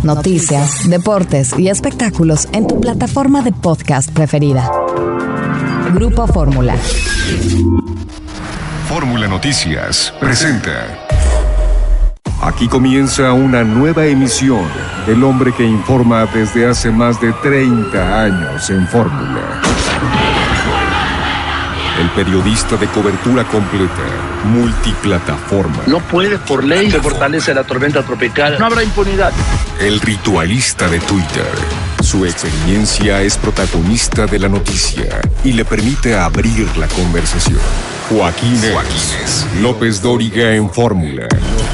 noticias, deportes y espectáculos en tu plataforma de podcast preferida. Grupo Fórmula. Fórmula Noticias presenta. Aquí comienza una nueva emisión del hombre que informa desde hace más de 30 años en Fórmula. El periodista de cobertura completa, multiplataforma. No puede, por ley, se fortalece la tormenta tropical. No habrá impunidad. El ritualista de Twitter. Su experiencia es protagonista de la noticia y le permite abrir la conversación. Joaquín López Dóriga en Fórmula.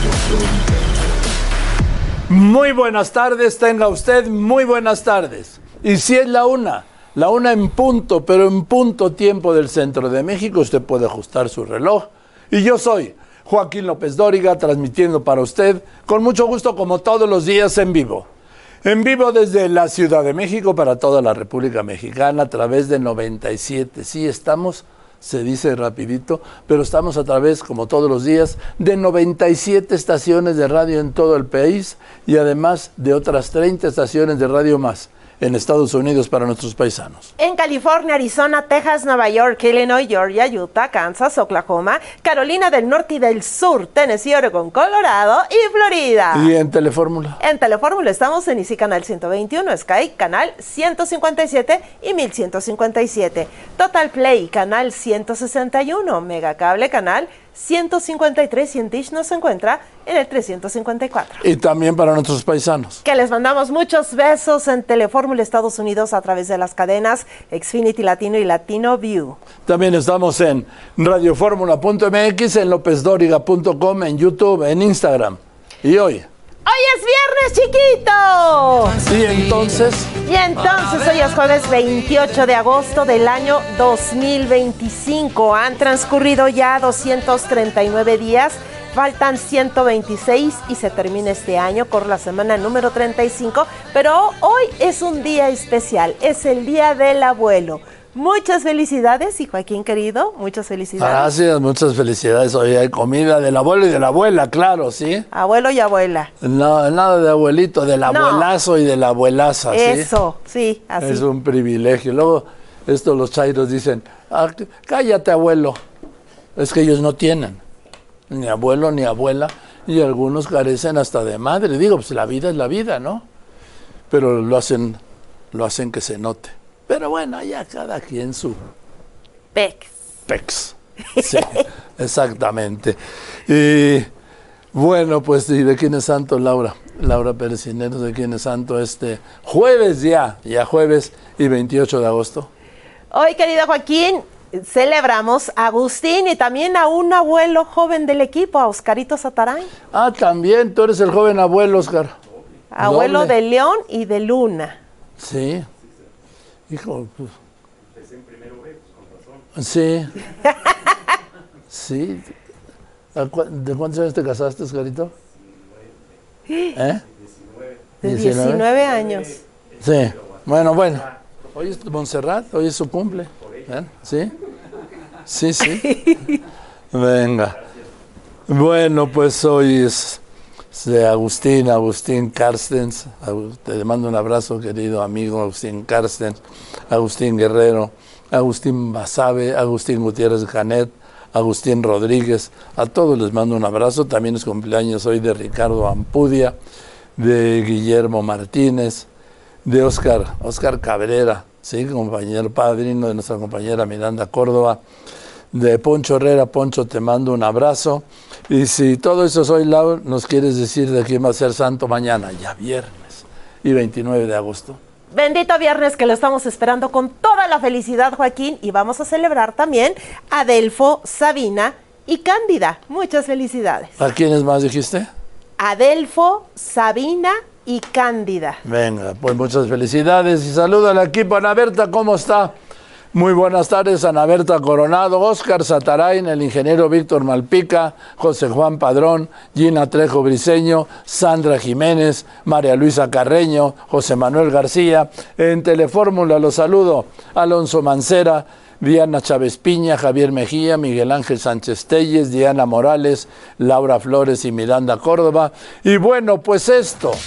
Muy buenas tardes, tenga usted muy buenas tardes. Y si es la una en punto, pero en punto tiempo del centro de México, usted puede ajustar su reloj. Y yo soy Joaquín López Dóriga, transmitiendo para usted, con mucho gusto como todos los días en vivo. En vivo desde la Ciudad de México para toda la República Mexicana a través de 97. Sí, estamos, se dice rapidito, pero estamos a través, como todos los días, de 97 estaciones de radio en todo el país y además de otras 30 estaciones de radio más en Estados Unidos para nuestros paisanos. En California, Arizona, Texas, Nueva York, Illinois, Georgia, Utah, Kansas, Oklahoma, Carolina del Norte y del Sur, Tennessee, Oregon, Colorado y Florida. ¿Y en Telefórmula? En Telefórmula estamos en Easy Canal 121, Sky Canal 157 y 1157, Total Play Canal 161, Megacable Canal 153 y en Dish nos encuentra en el 354. Y también para nuestros paisanos. Que les mandamos muchos besos en Telefórmula Estados Unidos a través de las cadenas Xfinity Latino y Latino View. También estamos en radioformula.mx, en lopezdoriga.com, en YouTube, en Instagram. Y hoy es viernes, chiquito. ¿Y entonces? Hoy es jueves 28 de agosto del año 2025. Han transcurrido ya 239 días, faltan 126 y se termina este año con la semana número 35. Pero hoy es un día especial, es el Día del Abuelo. Muchas felicidades, y Joaquín querido, muchas felicidades. Gracias, muchas felicidades. Hoy hay comida del abuelo y de la abuela, claro, ¿sí? Abuelo y abuela. No, nada de abuelito, del abuelazo y de la abuelaza, ¿sí? Eso, sí, así. Es un privilegio. Luego, los chairos dicen, cállate, abuelo. Es que ellos no tienen ni abuelo ni abuela, y algunos carecen hasta de madre. Digo, pues la vida es la vida, ¿no? Pero lo hacen que se note. Pero bueno, ya cada quien su pex. Sí, exactamente. Y bueno, pues, ¿y de quién es santo, Laura? Laura Pérez Cineros, ¿de quién es santo este jueves ya jueves y 28 de agosto? Hoy, querido Joaquín, celebramos a Agustín y también a un abuelo joven del equipo, a Oscarito Sataray. Ah, también, tú eres el joven abuelo, Oscar. Abuelo de León y de Luna. Sí. Hijo, pues. Sí. Sí. ¿De cuántos años te casaste, Oscarito? De 19 años. Sí. Bueno. Hoy es Montserrat, hoy es su cumple. ¿Sí? Sí. Venga. Bueno, pues hoy es de Agustín Carstens. Te mando un abrazo, querido amigo Agustín Carstens, Agustín Guerrero, Agustín Basabe, Agustín Gutiérrez Canet, Agustín Rodríguez. A todos les mando un abrazo. También es cumpleaños hoy de Ricardo Ampudia, de Guillermo Martínez, de Oscar Cabrera, ¿sí? Compañero padrino de nuestra compañera Miranda Córdoba, de Poncho Herrera. Poncho, te mando un abrazo. Y si todo eso soy, Lau, ¿nos quieres decir de quién va a ser santo mañana? Ya viernes y 29 de agosto. Bendito viernes, que lo estamos esperando con toda la felicidad, Joaquín. Y vamos a celebrar también a Adelfo, Sabina y Cándida. Muchas felicidades. ¿A quiénes más dijiste? Adelfo, Sabina y Cándida. Venga, pues muchas felicidades y saluda al equipo. Ana Berta, ¿cómo está? Muy buenas tardes, Ana Berta Coronado, Óscar Satarain, el ingeniero Víctor Malpica, José Juan Padrón, Gina Trejo Briceño, Sandra Jiménez, María Luisa Carreño, José Manuel García. En Telefórmula los saludo, Alonso Mancera, Diana Chávez Piña, Javier Mejía, Miguel Ángel Sánchez Telles, Diana Morales, Laura Flores y Miranda Córdoba. Y bueno, pues esto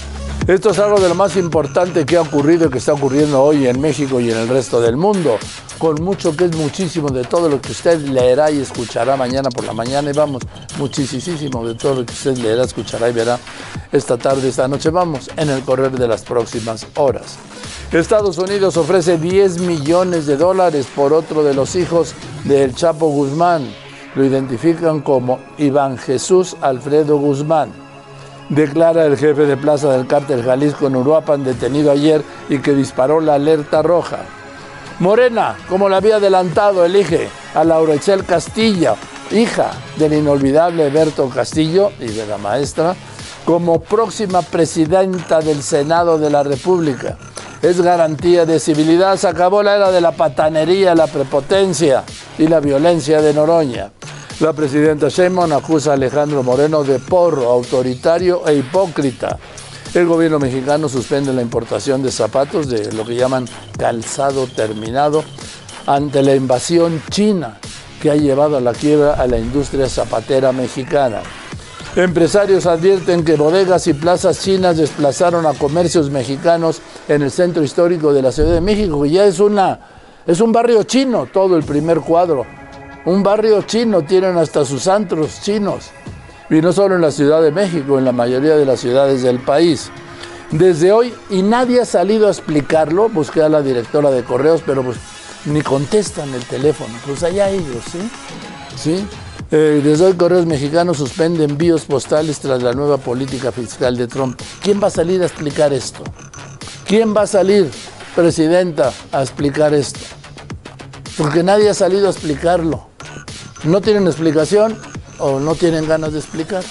Esto es algo de lo más importante que ha ocurrido y que está ocurriendo hoy en México y en el resto del mundo, con mucho que es muchísimo de todo lo que usted leerá y escuchará mañana por la mañana, y vamos, muchísimo de todo lo que usted leerá, escuchará y verá esta tarde, esta noche, vamos, en el correr de las próximas horas. Estados Unidos ofrece $10 millones por otro de los hijos del Chapo Guzmán. Lo identifican como Iván Jesús Alfredo Guzmán. Declara el jefe de plaza del cártel Jalisco en Uruapan, detenido ayer y que disparó la alerta roja. Morena, como le había adelantado, elige a Laura Itzel Castillo, hija del inolvidable Berto Castillo y de la maestra, como próxima presidenta del Senado de la República. Es garantía de civilidad. Se acabó la era de la patanería, la prepotencia y la violencia de Noroña. La presidenta Sheinbaum acusa a Alejandro Moreno de porro, autoritario e hipócrita. El gobierno mexicano suspende la importación de zapatos de lo que llaman calzado terminado ante la invasión china que ha llevado a la quiebra a la industria zapatera mexicana. Empresarios advierten que bodegas y plazas chinas desplazaron a comercios mexicanos en el centro histórico de la Ciudad de México, que ya es un barrio chino, todo el primer cuadro. Un barrio chino, tienen hasta sus antros chinos. Y no solo en la Ciudad de México, en la mayoría de las ciudades del país. Desde hoy, y nadie ha salido a explicarlo, busqué a la directora de Correos, pero pues ni contestan el teléfono. Pues allá ellos, ¿sí? Desde hoy Correos Mexicanos suspende envíos postales tras la nueva política fiscal de Trump. ¿Quién va a salir a explicar esto? ¿Quién va a salir, presidenta, a explicar esto? Porque nadie ha salido a explicarlo. ¿No tienen explicación o no tienen ganas de explicar?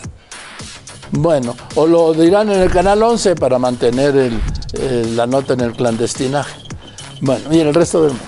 Bueno, o lo dirán en el Canal 11 para mantener la nota en el clandestinaje. Bueno, y en el resto del mundo,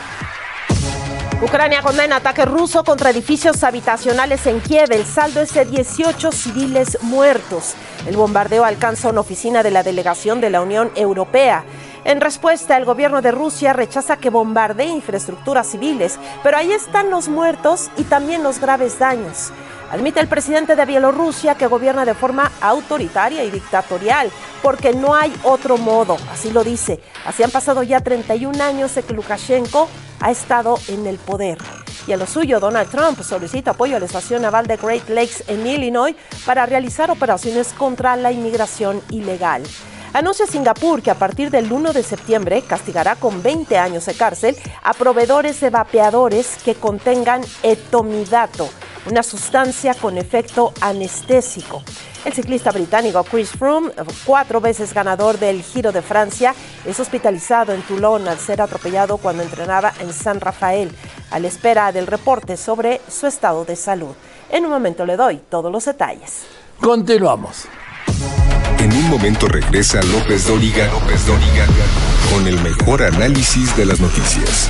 Ucrania condena ataque ruso contra edificios habitacionales en Kiev. El saldo es de 18 civiles muertos. El bombardeo alcanza una oficina de la delegación de la Unión Europea. En respuesta, el gobierno de Rusia rechaza que bombardee infraestructuras civiles, pero ahí están los muertos y también los graves daños. Admite el presidente de Bielorrusia que gobierna de forma autoritaria y dictatorial, porque no hay otro modo, así lo dice. Así han pasado ya 31 años de que Lukashenko ha estado en el poder. Y a lo suyo, Donald Trump solicita apoyo a la estación naval de Great Lakes en Illinois para realizar operaciones contra la inmigración ilegal. Anuncia Singapur que a partir del 1 de septiembre castigará con 20 años de cárcel a proveedores de vapeadores que contengan etomidato, una sustancia con efecto anestésico. El ciclista británico Chris Froome, 4 veces ganador del Giro de Francia, es hospitalizado en Toulon al ser atropellado cuando entrenaba en San Rafael, a la espera del reporte sobre su estado de salud. En un momento le doy todos los detalles. Continuamos. En un momento regresa López Dóriga con el mejor análisis de las noticias.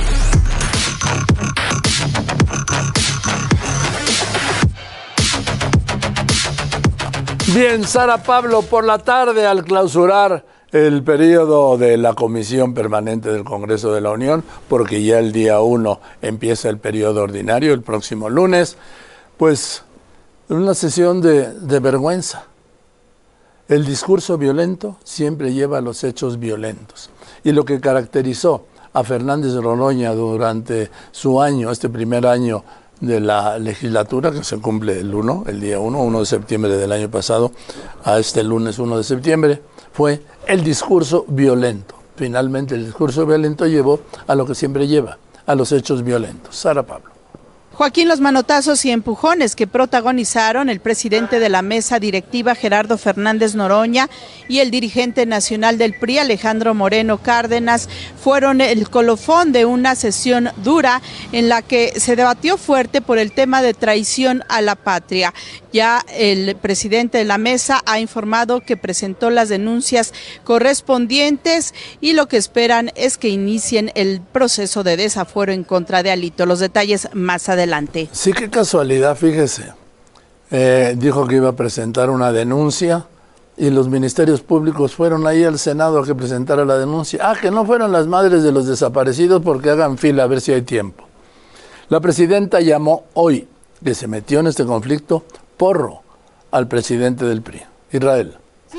Bien, Sara Pablo, por la tarde al clausurar el periodo de la Comisión Permanente del Congreso de la Unión, porque ya el día 1 empieza el periodo ordinario, el próximo lunes, pues una sesión de vergüenza. El discurso violento siempre lleva a los hechos violentos. Y lo que caracterizó a Fernández de Noroña durante su año, este primer año de la legislatura, que se cumple el día 1 de septiembre del año pasado, a este lunes 1 de septiembre, fue el discurso violento. Finalmente el discurso violento llevó a lo que siempre lleva, a los hechos violentos. Sara Pablo. Joaquín, los manotazos y empujones que protagonizaron el presidente de la mesa directiva Gerardo Fernández Noroña y el dirigente nacional del PRI Alejandro Moreno Cárdenas fueron el colofón de una sesión dura en la que se debatió fuerte por el tema de traición a la patria. Ya el presidente de la mesa ha informado que presentó las denuncias correspondientes y lo que esperan es que inicien el proceso de desafuero en contra de Alito. Los detalles más adelante. Sí, qué casualidad, fíjese. Dijo que iba a presentar una denuncia y los ministerios públicos fueron ahí al Senado a que presentara la denuncia. Que no fueron las madres de los desaparecidos porque hagan fila a ver si hay tiempo. La presidenta llamó hoy, que se metió en este conflicto, porro al presidente del PRI, Israel. Sí,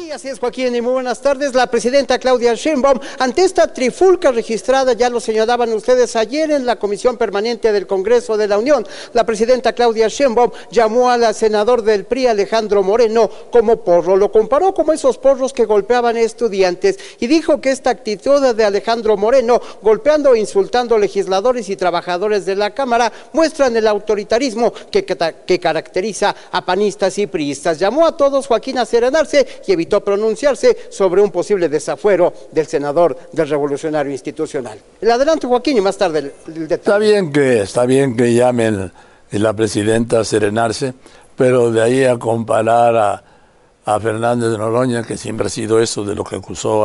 Sí, así es, Joaquín, y muy buenas tardes. La presidenta Claudia Sheinbaum, ante esta trifulca registrada, ya lo señalaban ustedes ayer en la Comisión Permanente del Congreso de la Unión, la presidenta Claudia Sheinbaum llamó al senador del PRI, Alejandro Moreno, como porro. Lo comparó como esos porros que golpeaban estudiantes y dijo que esta actitud de Alejandro Moreno, golpeando e insultando legisladores y trabajadores de la Cámara, muestran el autoritarismo que caracteriza a panistas y priistas. Llamó a todos, Joaquín, a serenarse y evitó pronunciarse sobre un posible desafuero del senador del Revolucionario Institucional. El adelanto, Joaquín, y más tarde el detalle. Está bien que llamen la presidenta a serenarse, pero de ahí a comparar a Fernández Noroña, que siempre ha sido eso de lo que acusó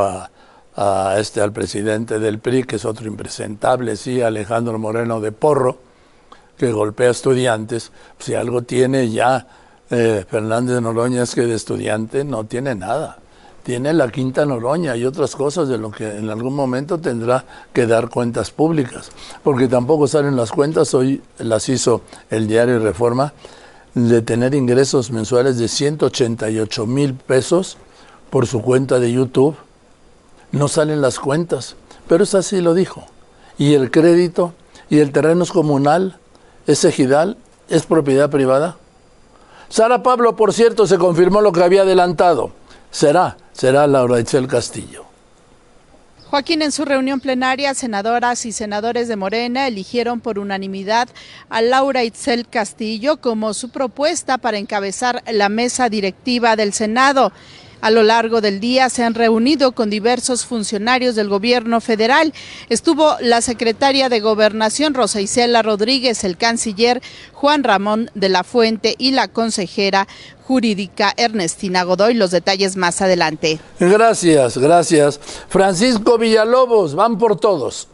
al presidente del PRI, que es otro impresentable, sí, Alejandro Moreno, de porro, que golpea a estudiantes. Si algo tiene ya Fernández Noroña es que de estudiante no tiene nada. Tiene la quinta Noroña y otras cosas de lo que en algún momento tendrá que dar cuentas públicas, porque tampoco salen las cuentas. Hoy las hizo el diario Reforma, de tener ingresos mensuales de 188,000 pesos por su cuenta de YouTube. No salen las cuentas, pero eso así lo dijo. Y el crédito y el terreno es comunal, es ejidal, es propiedad privada. Sara Pablo, por cierto, se confirmó lo que había adelantado. Será Laura Itzel Castillo. Joaquín, en su reunión plenaria, senadoras y senadores de Morena eligieron por unanimidad a Laura Itzel Castillo como su propuesta para encabezar la mesa directiva del Senado. A lo largo del día se han reunido con diversos funcionarios del gobierno federal. Estuvo la secretaria de Gobernación, Rosa Isela Rodríguez, el canciller Juan Ramón de la Fuente y la consejera jurídica Ernestina Godoy. Los detalles más adelante. Gracias. Francisco Villalobos, van por todos.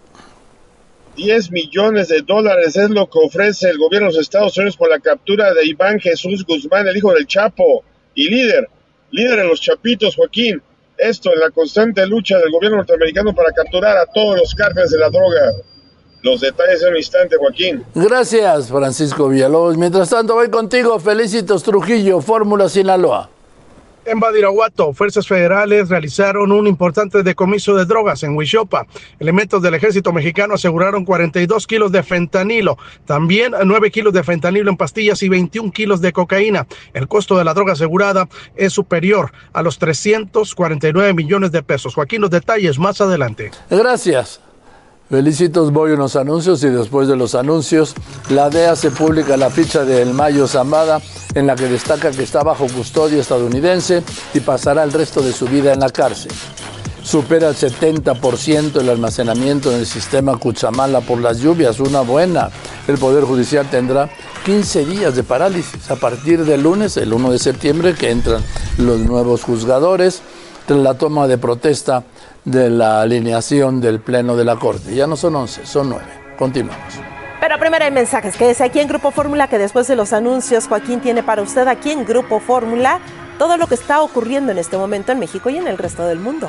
10 millones de dólares es lo que ofrece el gobierno de los Estados Unidos por la captura de Iván Jesús Guzmán, el hijo del Chapo, y líder de los Chapitos, Joaquín. Esto en la constante lucha del gobierno norteamericano para capturar a todos los cárteles de la droga. Los detalles en un instante, Joaquín. Gracias, Francisco Villalobos. Mientras tanto, voy contigo, Felicitos Trujillo, Fórmula Sinaloa. En Badiraguato, fuerzas federales realizaron un importante decomiso de drogas en Huixopa. Elementos del ejército mexicano aseguraron 42 kilos de fentanilo, también 9 kilos de fentanilo en pastillas y 21 kilos de cocaína. El costo de la droga asegurada es superior a los 349 millones de pesos. Joaquín, los detalles más adelante. Gracias. Felicitos, voy a unos anuncios y después de los anuncios, la DEA se publica la ficha de El Mayo Zambada, en la que destaca que está bajo custodia estadounidense y pasará el resto de su vida en la cárcel. Supera el 70% el almacenamiento en el sistema Cuchamala por las lluvias, una buena. El Poder Judicial tendrá 15 días de parálisis a partir del lunes, el 1 de septiembre, que entran los nuevos juzgadores, tras la toma de protesta de la alineación del Pleno de la Corte. Ya no son 11, son 9. Continuamos. Pero primero hay mensajes. Quédese aquí en Grupo Fórmula, que después de los anuncios, Joaquín tiene para usted aquí en Grupo Fórmula todo lo que está ocurriendo en este momento en México y en el resto del mundo.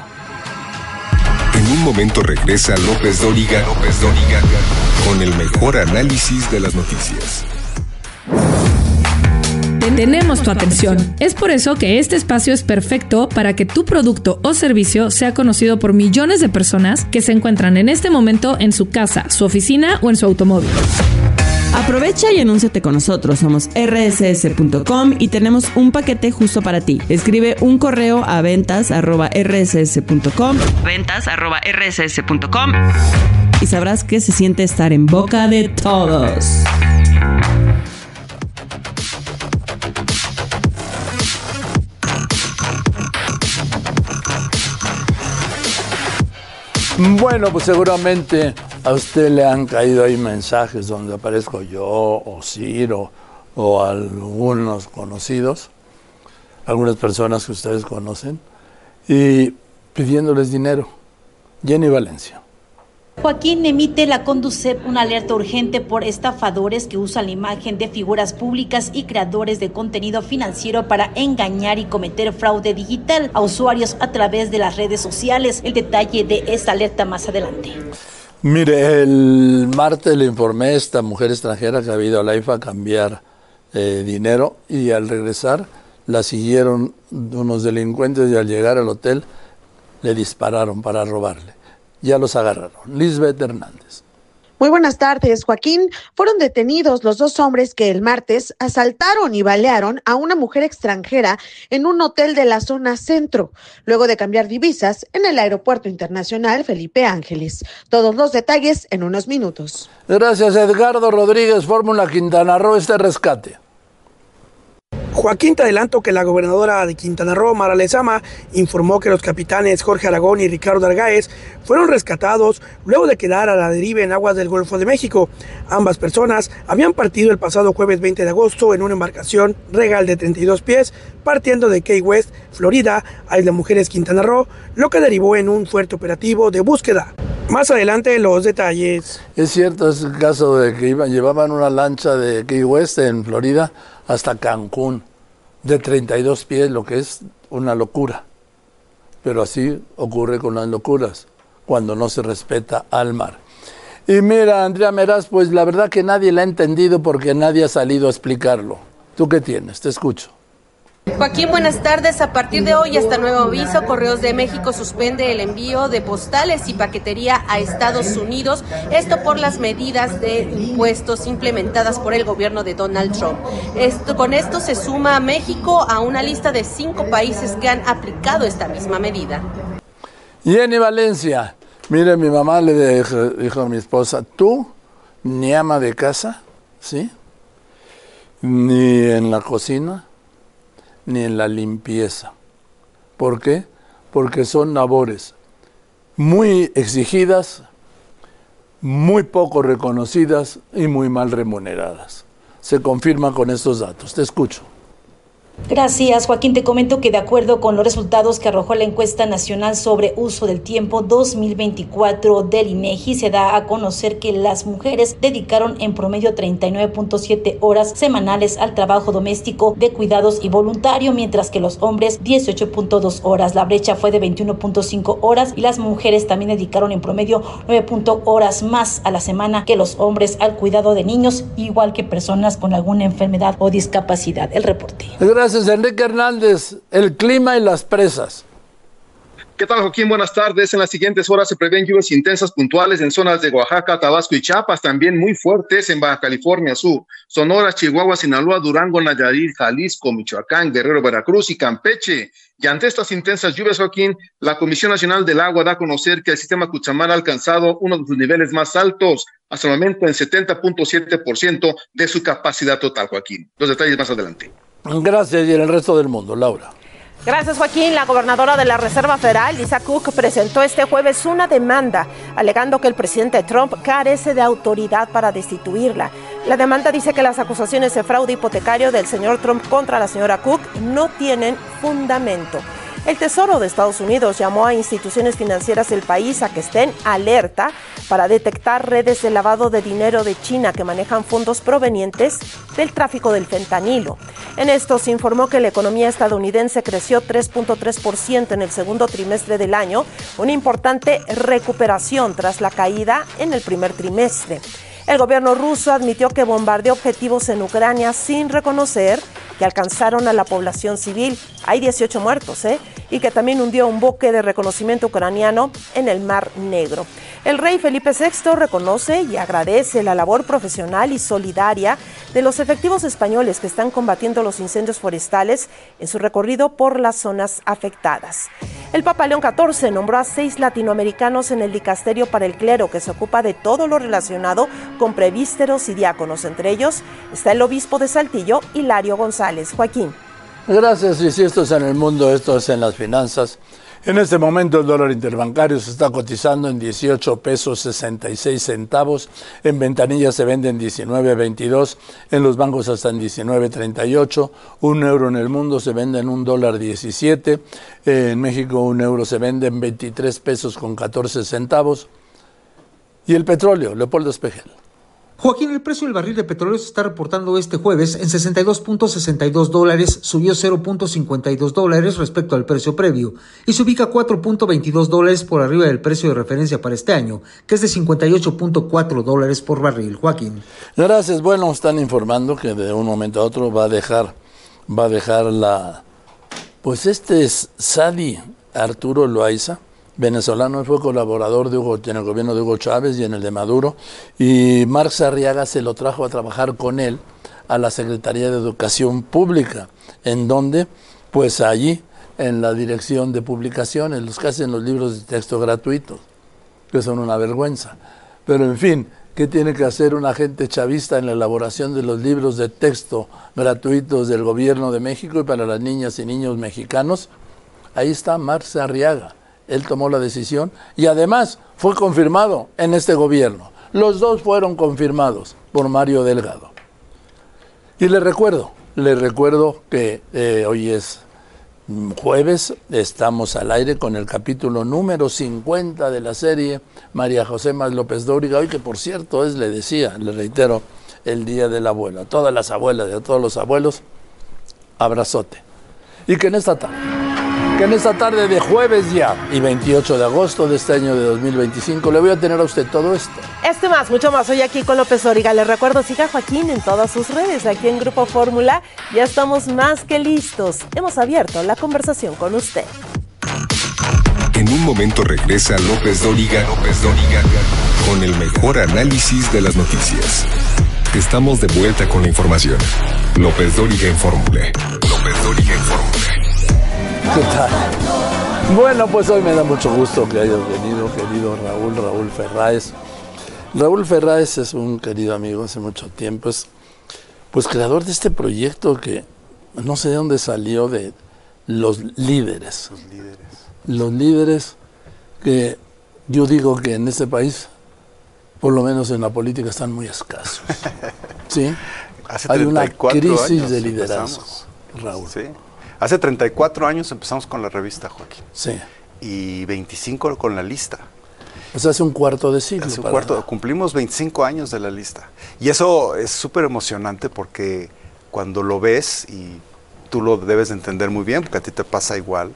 En un momento regresa López Dóriga con el mejor análisis de las noticias. Tenemos tu atención. Es por eso que este espacio es perfecto para que tu producto o servicio sea conocido por millones de personas que se encuentran en este momento en su casa, su oficina o en su automóvil. Aprovecha y anúnciate con nosotros. Somos rss.com y tenemos un paquete justo para ti. Escribe un correo a ventas@rss.com y sabrás que se siente estar en boca de todos. Bueno, pues seguramente a usted le han caído ahí mensajes donde aparezco yo o Ciro o algunos conocidos, algunas personas que ustedes conocen, y pidiéndoles dinero. Jenny Valencia. Joaquín, emite la Conducef una alerta urgente por estafadores que usan la imagen de figuras públicas y creadores de contenido financiero para engañar y cometer fraude digital a usuarios a través de las redes sociales. El detalle de esta alerta más adelante. Mire, el martes le informé a esta mujer extranjera que había ido a la IFA a cambiar dinero y al regresar la siguieron unos delincuentes y al llegar al hotel le dispararon para robarle. Ya los agarraron. Lisbeth Hernández. Muy buenas tardes, Joaquín. Fueron detenidos los 2 hombres que el martes asaltaron y balearon a una mujer extranjera en un hotel de la zona centro, luego de cambiar divisas en el Aeropuerto Internacional Felipe Ángeles. Todos los detalles en unos minutos. Gracias, Edgardo Rodríguez, Fórmula Quintana Roo, este rescate. Joaquín, te adelanto que la gobernadora de Quintana Roo, Mara Lezama, informó que los capitanes Jorge Aragón y Ricardo Argáez fueron rescatados luego de quedar a la deriva en aguas del Golfo de México. Ambas personas habían partido el pasado jueves 20 de agosto en una embarcación Regal de 32 pies, partiendo de Key West, Florida, a Isla Mujeres, Quintana Roo, lo que derivó en un fuerte operativo de búsqueda. Más adelante los detalles. Es cierto, es el caso de que llevaban una lancha de Key West en Florida hasta Cancún, de 32 pies, lo que es una locura. Pero así ocurre con las locuras, cuando no se respeta al mar. Y mira, Andrea Meraz, pues la verdad que nadie la ha entendido porque nadie ha salido a explicarlo. ¿Tú qué tienes? Te escucho. Joaquín, buenas tardes. A partir de hoy, hasta nuevo aviso, Correos de México suspende el envío de postales y paquetería a Estados Unidos, esto por las medidas de impuestos implementadas por el gobierno de Donald Trump. Con esto se suma a México a una lista de 5 países que han aplicado esta misma medida. Jenny Valencia, mire, mi mamá le dijo a mi esposa, tú ni ama de casa, ¿sí? Ni en la cocina, ni en la limpieza. ¿Por qué? Porque son labores muy exigidas, muy poco reconocidas y muy mal remuneradas. Se confirma con estos datos. Te escucho. Gracias, Joaquín. Te comento que de acuerdo con los resultados que arrojó la encuesta nacional sobre uso del tiempo 2024 del INEGI, se da a conocer que las mujeres dedicaron en promedio 39.7 horas semanales al trabajo doméstico, de cuidados y voluntario, mientras que los hombres 18.2 horas. La brecha fue de 21.5 horas y las mujeres también dedicaron en promedio 9 horas más a la semana que los hombres al cuidado de niños, igual que personas con alguna enfermedad o discapacidad. El reporte. Gracias, Enrique Hernández. El clima y las presas. ¿Qué tal, Joaquín? Buenas tardes. En las siguientes horas se prevén lluvias intensas puntuales en zonas de Oaxaca, Tabasco y Chiapas, también muy fuertes en Baja California Sur, Sonora, Chihuahua, Sinaloa, Durango, Nayarit, Jalisco, Michoacán, Guerrero, Veracruz y Campeche. Y ante estas intensas lluvias, Joaquín, la Comisión Nacional del Agua da a conocer que el sistema Cutzamala ha alcanzado uno de sus niveles más altos, hasta el momento en 70.7% de su capacidad total, Joaquín. Los detalles más adelante. Gracias, y en el resto del mundo, Laura. Gracias, Joaquín. La gobernadora de la Reserva Federal, Lisa Cook, presentó este jueves una demanda alegando que el presidente Trump carece de autoridad para destituirla. La demanda dice que las acusaciones de fraude hipotecario del señor Trump contra la señora Cook no tienen fundamento. El Tesoro de Estados Unidos llamó a instituciones financieras del país a que estén alerta para detectar redes de lavado de dinero de China que manejan fondos provenientes del tráfico del fentanilo. En esto se informó que la economía estadounidense creció 3.3% en el segundo trimestre del año, una importante recuperación tras la caída en el primer trimestre. El gobierno ruso admitió que bombardeó objetivos en Ucrania sin reconocer que alcanzaron a la población civil. Hay 18 muertos, y que también hundió un buque de reconocimiento ucraniano en el Mar Negro. El rey Felipe VI reconoce y agradece la labor profesional y solidaria de los efectivos españoles que están combatiendo los incendios forestales en su recorrido por las zonas afectadas. El Papa León XIV nombró a 6 latinoamericanos en el dicasterio para el clero, que se ocupa de todo lo relacionado con presbíteros y diáconos. Entre ellos está el obispo de Saltillo, Hilario González. Joaquín. Gracias, y si esto es en el mundo, esto es en las finanzas. En este momento el dólar interbancario se está cotizando en 18 pesos 66 centavos, en ventanillas se vende en 19.22, en los bancos hasta en 19.38, un euro en el mundo se vende en $1.17, en México un euro se vende en 23 pesos con 14 centavos, y el petróleo, Leopoldo Espejel. Joaquín, el precio del barril de petróleo se está reportando este jueves en $62.62, subió $0.52 respecto al precio previo y se ubica $4.22 por arriba del precio de referencia para este año, que es de $58.4 por barril. Joaquín. Gracias. Bueno, están informando que de un momento a otro va a dejar va a dejar pues este es Sadi Arturo Loaiza, venezolano, fue colaborador en el gobierno de Hugo Chávez y en el de Maduro, y Marx Arriaga se lo trajo a trabajar con él a la Secretaría de Educación Pública, en donde, pues allí, en la dirección de publicaciones, los que hacen los libros de texto gratuitos, que son una vergüenza. Pero en fin, ¿qué tiene que hacer un agente chavista en la elaboración de los libros de texto gratuitos del gobierno de México y para las niñas y niños mexicanos? Ahí está Marx Arriaga. Él tomó la decisión y además fue confirmado en este gobierno. Los dos fueron confirmados por Mario Delgado. Y le recuerdo que hoy es jueves, estamos al aire con el capítulo número 50 de la serie María José más López Dóriga, hoy que por cierto le reitero, el Día de la Abuela. A todas las abuelas y a todos los abuelos, abrazote. Y que en esta tarde de jueves ya, y 28 de agosto de este año de 2025, le voy a tener a usted todo esto. Esto y más, mucho más, hoy aquí con López Dóriga. Les recuerdo, siga a Joaquín en todas sus redes, aquí en Grupo Fórmula. Ya estamos más que listos. Hemos abierto la conversación con usted. En un momento regresa López Dóriga, con el mejor análisis de las noticias. Estamos de vuelta con la información. López Dóriga en Fórmula. ¿Qué tal? Bueno, pues hoy me da mucho gusto que hayas venido, querido Raúl Ferráez. Raúl Ferráez es un querido amigo hace mucho tiempo, es pues creador de este proyecto que no sé de dónde salió, de los líderes. Los líderes que yo digo que en este país, por lo menos en la política, están muy escasos. ¿Sí? Hay una crisis de liderazgo, Raúl. Sí. Hace 34 años empezamos con la revista, Joaquín. Sí. Y 25 con la lista. Pues hace un cuarto de siglo. Cumplimos 25 años de la lista. Y eso es súper emocionante porque cuando lo ves, y tú lo debes de entender muy bien, porque a ti te pasa igual,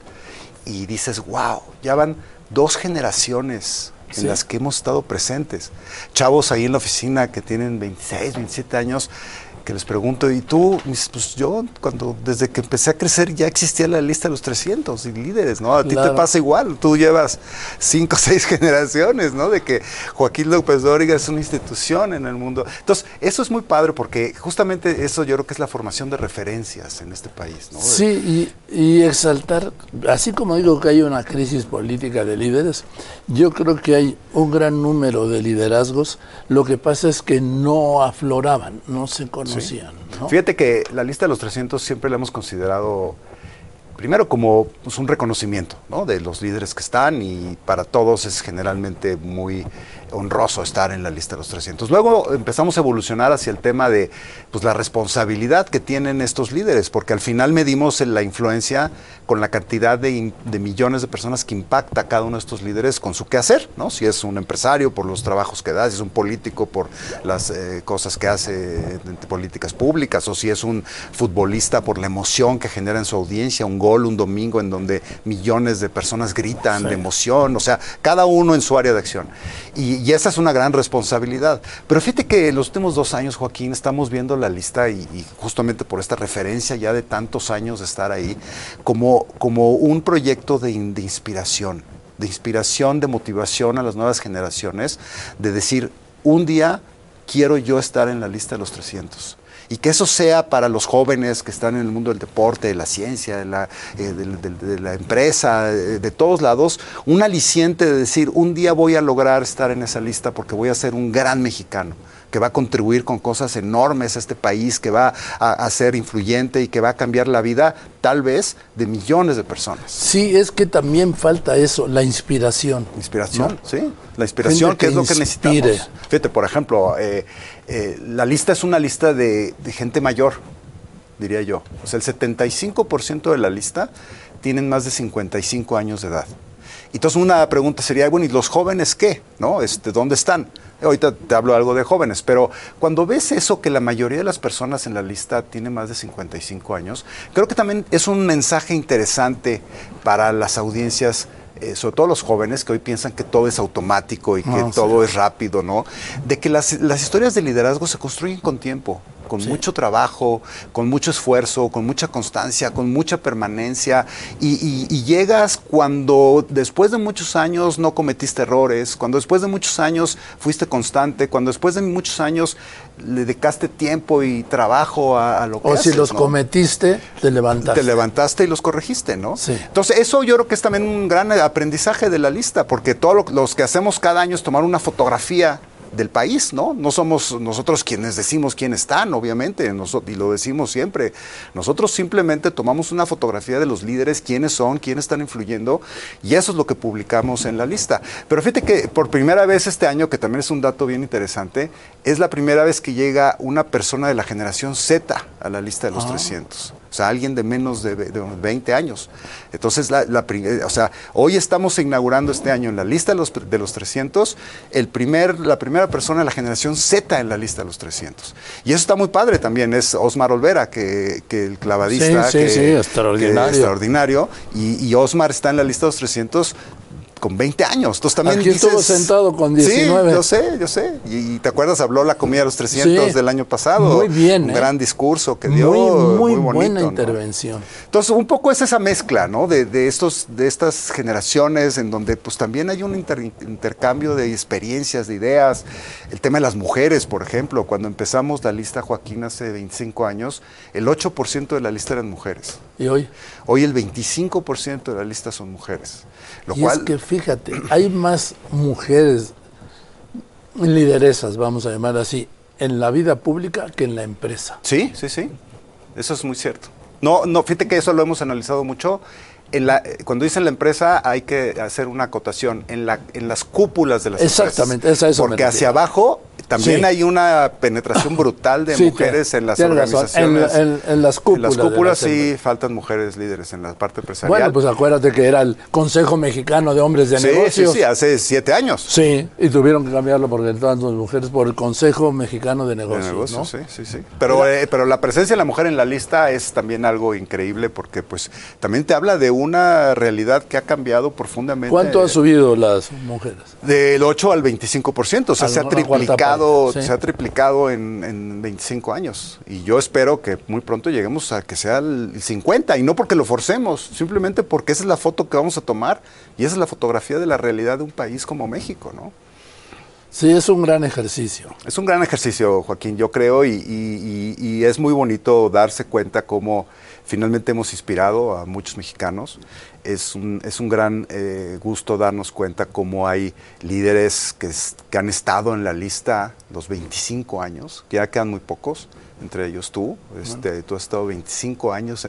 y dices, wow, ya van 2 generaciones en las que hemos estado presentes. Chavos ahí en la oficina que tienen 26, 27 años, que les pregunto, ¿y tú? Pues yo, desde que empecé a crecer ya existía la lista de los 300 y líderes, ¿no? A ti te pasa igual, tú llevas 5 o 6 generaciones, ¿no? De que Joaquín López Dóriga es una institución en el mundo. Entonces, eso es muy padre porque justamente eso yo creo que es la formación de referencias en este país, ¿no? Sí, y exaltar, así como digo que hay una crisis política de líderes, yo creo que hay un gran número de liderazgos, lo que pasa es que no afloraban, no se conocían. Sí. ¿No? Fíjate que la lista de los 300 siempre la hemos considerado primero como pues, un reconocimiento, ¿no? De los líderes que están, y para todos es generalmente muy honroso estar en la lista de los 300. Luego empezamos a evolucionar hacia el tema de pues, la responsabilidad que tienen estos líderes, porque al final medimos la influencia con la cantidad de millones de personas que impacta cada uno de estos líderes con su quehacer, ¿no? Si es un empresario por los trabajos que da, si es un político por las cosas que hace en políticas públicas, o si es un futbolista por la emoción que genera en su audiencia, un gol un domingo en donde millones de personas gritan de emoción, o sea, cada uno en su área de acción. Y esa es una gran responsabilidad. Pero fíjate que en los últimos 2 años, Joaquín, estamos viendo la lista y justamente por esta referencia ya de tantos años de estar ahí, como un proyecto de inspiración, de motivación a las nuevas generaciones, de decir, un día quiero yo estar en la lista de los 300. Y que eso sea para los jóvenes que están en el mundo del deporte, de la ciencia, de la empresa, de todos lados, un aliciente de decir, un día voy a lograr estar en esa lista porque voy a ser un gran mexicano, que va a contribuir con cosas enormes a este país, que va a ser influyente y que va a cambiar la vida, tal vez, de millones de personas. Sí, es que también falta eso, la inspiración. Inspiración, ¿no? Sí, la inspiración, que es lo que necesitamos. Fíjate, por ejemplo, la lista es una lista de gente mayor, diría yo. O sea, el 75% de la lista tienen más de 55 años de edad. Entonces una pregunta sería, bueno, ¿y los jóvenes qué? ¿No? ¿Dónde están? Ahorita te hablo algo de jóvenes, pero cuando ves eso, que la mayoría de las personas en la lista tienen más de 55 años, creo que también es un mensaje interesante para las audiencias, sobre todo los jóvenes que hoy piensan que todo es automático y que todo es rápido, ¿no? De que las historias de liderazgo se construyen con tiempo. con mucho trabajo, con mucho esfuerzo, con mucha constancia, con mucha permanencia, y llegas cuando después de muchos años no cometiste errores, cuando después de muchos años fuiste constante, cuando después de muchos años le dedicaste tiempo y trabajo a lo que haces, si los cometiste, te levantaste. Te levantaste y los corregiste, ¿no? Sí. Entonces, eso yo creo que es también un gran aprendizaje de la lista, porque todos los que hacemos cada año es tomar una fotografía del país, ¿no? No somos nosotros quienes decimos quiénes están, obviamente, y lo decimos siempre. Nosotros simplemente tomamos una fotografía de los líderes, quiénes son, quiénes están influyendo, y eso es lo que publicamos en la lista. Pero fíjate que por primera vez este año, que también es un dato bien interesante, es la primera vez que llega una persona de la generación Z a la lista de los 300. O sea, alguien de menos de 20 años. Entonces, hoy estamos inaugurando este año en la lista de los 300, la primera persona de la generación Z en la lista de los 300. Y eso está muy padre también, es Osmar Olvera, que el clavadista, sí, extraordinario. Extraordinario, y Osmar está en la lista de los 300 con 20 años. Entonces también aquí estuvo sentado con 19. Sí, yo sé. Y te acuerdas, habló la comida de los 300 del año pasado. Muy bien. Un gran discurso que dio. Muy bonito, buena ¿no? intervención. Entonces, un poco es esa mezcla, ¿no? De estas generaciones en donde pues también hay un intercambio de experiencias, de ideas. El tema de las mujeres, por ejemplo. Cuando empezamos la lista, Joaquín, hace 25 años, el 8% de la lista eran mujeres. ¿Y hoy? Hoy el 25% de la lista son mujeres. Es que fíjate, hay más mujeres lideresas, vamos a llamar así, en la vida pública que en la empresa. Sí. Eso es muy cierto. No, fíjate que eso lo hemos analizado mucho. Cuando dicen la empresa hay que hacer una acotación en las cúpulas de las Exactamente, empresas. Eso porque hacia abajo también hay una penetración brutal de mujeres en las organizaciones. En las cúpulas. En las cúpulas sí faltan mujeres líderes en la parte empresarial. Bueno, pues acuérdate que era el Consejo Mexicano de Hombres de Negocios. Sí, hace 7 años. Sí, y tuvieron que cambiarlo porque entraban las mujeres por el Consejo Mexicano de Negocios. ¿No? Sí. Pero la presencia de la mujer en la lista es también algo increíble porque pues también te habla de una realidad que ha cambiado profundamente. ¿Cuánto han subido las mujeres? Del 8 al 25%, o sea, se ha triplicado en 25 años. Y yo espero que muy pronto lleguemos a que sea el 50, y no porque lo forcemos, simplemente porque esa es la foto que vamos a tomar, y esa es la fotografía de la realidad de un país como México, ¿no? Sí, es un gran ejercicio. Es un gran ejercicio, Joaquín, yo creo, y es muy bonito darse cuenta cómo finalmente hemos inspirado a muchos mexicanos. Es un gran gusto darnos cuenta cómo hay líderes que han estado en la lista los 25 años, que ya quedan muy pocos, entre ellos tú. Tú has estado 25 años.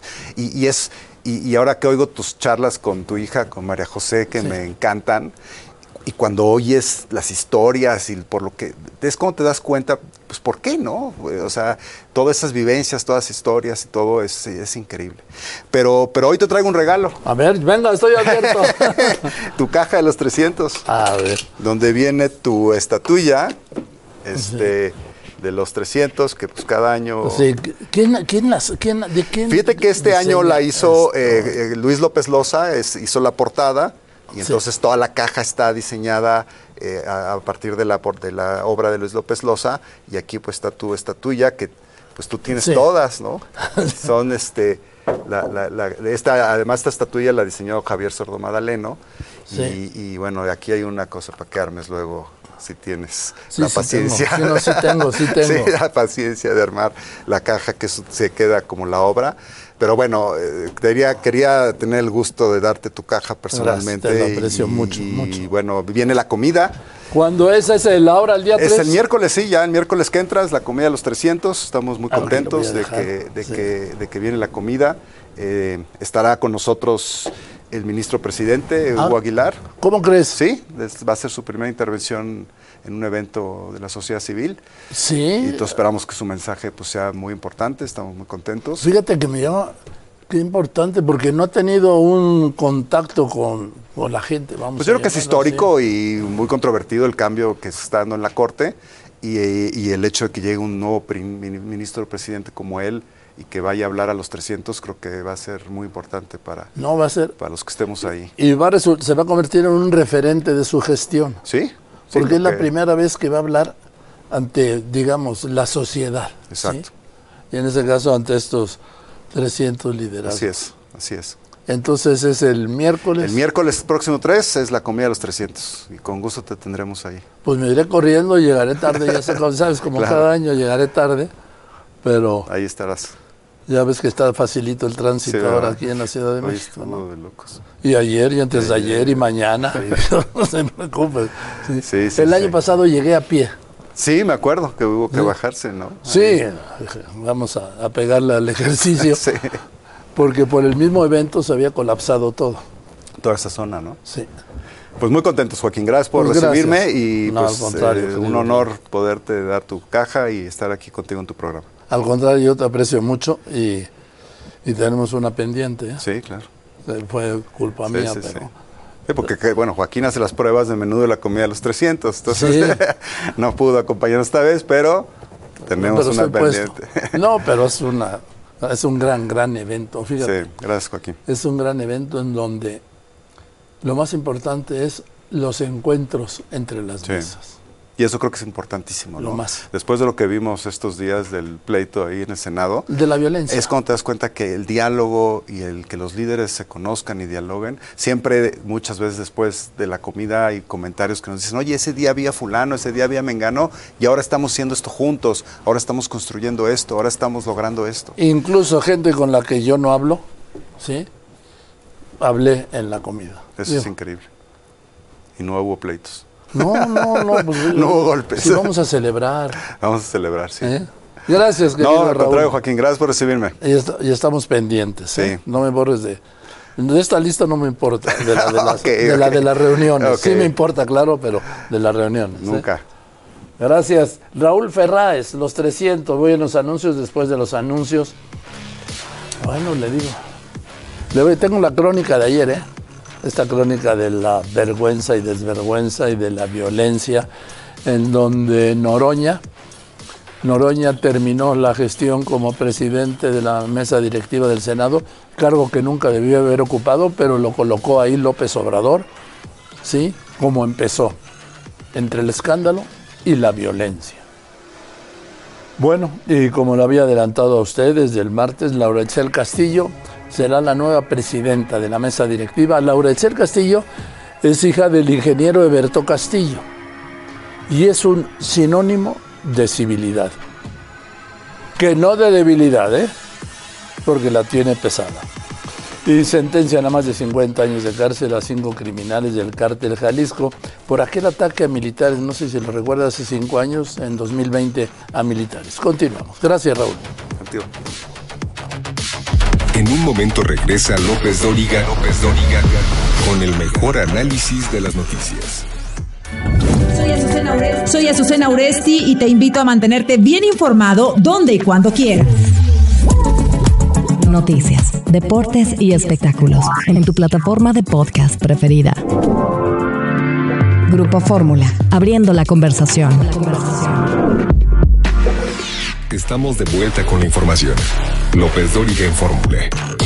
Y ahora que oigo tus charlas con tu hija, con María José, que me encantan, y cuando oyes las historias y por lo que es como te das cuenta, pues ¿por qué no? O sea, todas esas vivencias, todas esas historias y todo es increíble. Pero hoy te traigo un regalo. A ver, venga, estoy abierto. Tu caja de los 300. A ver. Donde viene tu estatuilla, de los 300, que pues cada año... Sí. ¿De quién? Fíjate que este año la hizo Luis López Loza, hizo la portada. Y entonces toda la caja está diseñada a partir de la obra de Luis López Loza, y aquí pues está tu estatuilla, que pues tú tienes todas, ¿no? Son además esta estatuilla la diseñó Javier Sordo Madaleno, y bueno, aquí hay una cosa para que armes luego, si tienes la paciencia. Sí tengo. Sí, la paciencia de armar la caja, que se queda como la obra. Pero bueno, quería tener el gusto de darte tu caja personalmente. Gracias, te lo aprecio mucho. Y bueno, viene la comida. ¿Cuándo es? ¿Es la hora, el día 3? Es el miércoles, sí, ya el miércoles que entras, la comida de los 300. Estamos muy contentos de que viene la comida. Estará con nosotros el ministro presidente, Hugo Aguilar. ¿Cómo crees? Sí, va a ser su primera intervención en un evento de la sociedad civil. Sí. Y entonces esperamos que su mensaje pues sea muy importante, estamos muy contentos. Fíjate que me llama, qué importante, porque no ha tenido un contacto con la gente. Pues yo creo que es histórico y muy controvertido el cambio que se está dando en la Corte, y el hecho de que llegue un nuevo ministro presidente como él, y que vaya a hablar a los 300, creo que va a ser muy importante para los que estemos ahí. Y se va a convertir en un referente de su gestión. Sí. Porque es la primera vez que va a hablar ante, digamos, la sociedad. Exacto. ¿Sí? Y en ese caso ante estos 300 liderazgos. Así es. Entonces es el miércoles. El miércoles próximo 3 es la comida de los 300 y con gusto te tendremos ahí. Pues me iré corriendo, llegaré tarde, ya sabes, como claro. Cada año llegaré tarde, pero... Ahí estarás. Ya ves que está facilito el tránsito ahora aquí en la Ciudad de México, ¿no? De locos. Y ayer, y antes de ayer, y mañana, no se preocupe. Sí. El año pasado llegué a pie. Sí, me acuerdo que hubo que bajarse, ¿no? Sí, vamos a pegarle al ejercicio. Sí. Porque por el mismo evento se había colapsado todo. Toda esa zona, ¿no? Sí. Pues muy contentos, Joaquín. Gracias por recibirme. Gracias. Y no, pues, al contrario, un honor poderte dar tu caja y estar aquí contigo en tu programa. Al contrario, yo te aprecio mucho y tenemos una pendiente. Sí, claro. Fue culpa mía, pero... Sí. Sí, porque, bueno, Joaquín hace las pruebas de menú de la comida de los 300, entonces no pudo acompañarnos esta vez, pero tenemos una pendiente. No, pero es un gran evento, fíjate. Sí, gracias, Joaquín. Es un gran evento en donde lo más importante es los encuentros entre las mesas. Y eso creo que es importantísimo, ¿no? Lo más. Después de lo que vimos estos días del pleito ahí en el Senado. De la violencia. Es cuando te das cuenta que el diálogo y el que los líderes se conozcan y dialoguen, siempre, muchas veces después de la comida hay comentarios que nos dicen, oye, ese día había fulano, ese día había mengano, y ahora estamos haciendo esto juntos, ahora estamos construyendo esto, ahora estamos logrando esto. Incluso gente con la que yo no hablo, ¿sí? Hablé en la comida. Eso es increíble. Y no hubo pleitos. No, pues, no hubo golpes. Sí, vamos a celebrar. Vamos a celebrar, sí. Gracias, querido No, al Raúl. contrario, Joaquín, gracias por recibirme. Y estamos pendientes, sí. No me borres de esta lista, no me importa, de las reuniones. Okay. Sí me importa, claro, pero de las reuniones. Nunca. Gracias. Raúl Ferráez, los 300, voy en los anuncios, después de los anuncios. Bueno, le digo. Tengo la crónica de ayer, Esta crónica de la vergüenza y desvergüenza y de la violencia, en donde Noroña terminó la gestión como presidente de la mesa directiva del Senado, cargo que nunca debió haber ocupado, pero lo colocó ahí López Obrador, ¿sí? Como empezó, entre el escándalo y la violencia. Bueno, y como lo había adelantado a usted desde el martes, Laura Etzel Castillo será la nueva presidenta de la mesa directiva. Laura Etzel Castillo es hija del ingeniero Eberto Castillo y es un sinónimo de civilidad, que no de debilidad, porque la tiene pesada. Y sentencian a más de 50 años de cárcel a 5 criminales del cártel Jalisco por aquel ataque a militares, no sé si lo recuerda, hace 5 años, en 2020, a militares. Continuamos. Gracias, Raúl. Contigo. En un momento regresa López Dóriga con el mejor análisis de las noticias. Soy Azucena Uresti y te invito a mantenerte bien informado donde y cuando quieras. Noticias, deportes y espectáculos en tu plataforma de podcast preferida. Grupo Fórmula, abriendo la conversación. Estamos de vuelta con la información. López Dóriga en Fórmula.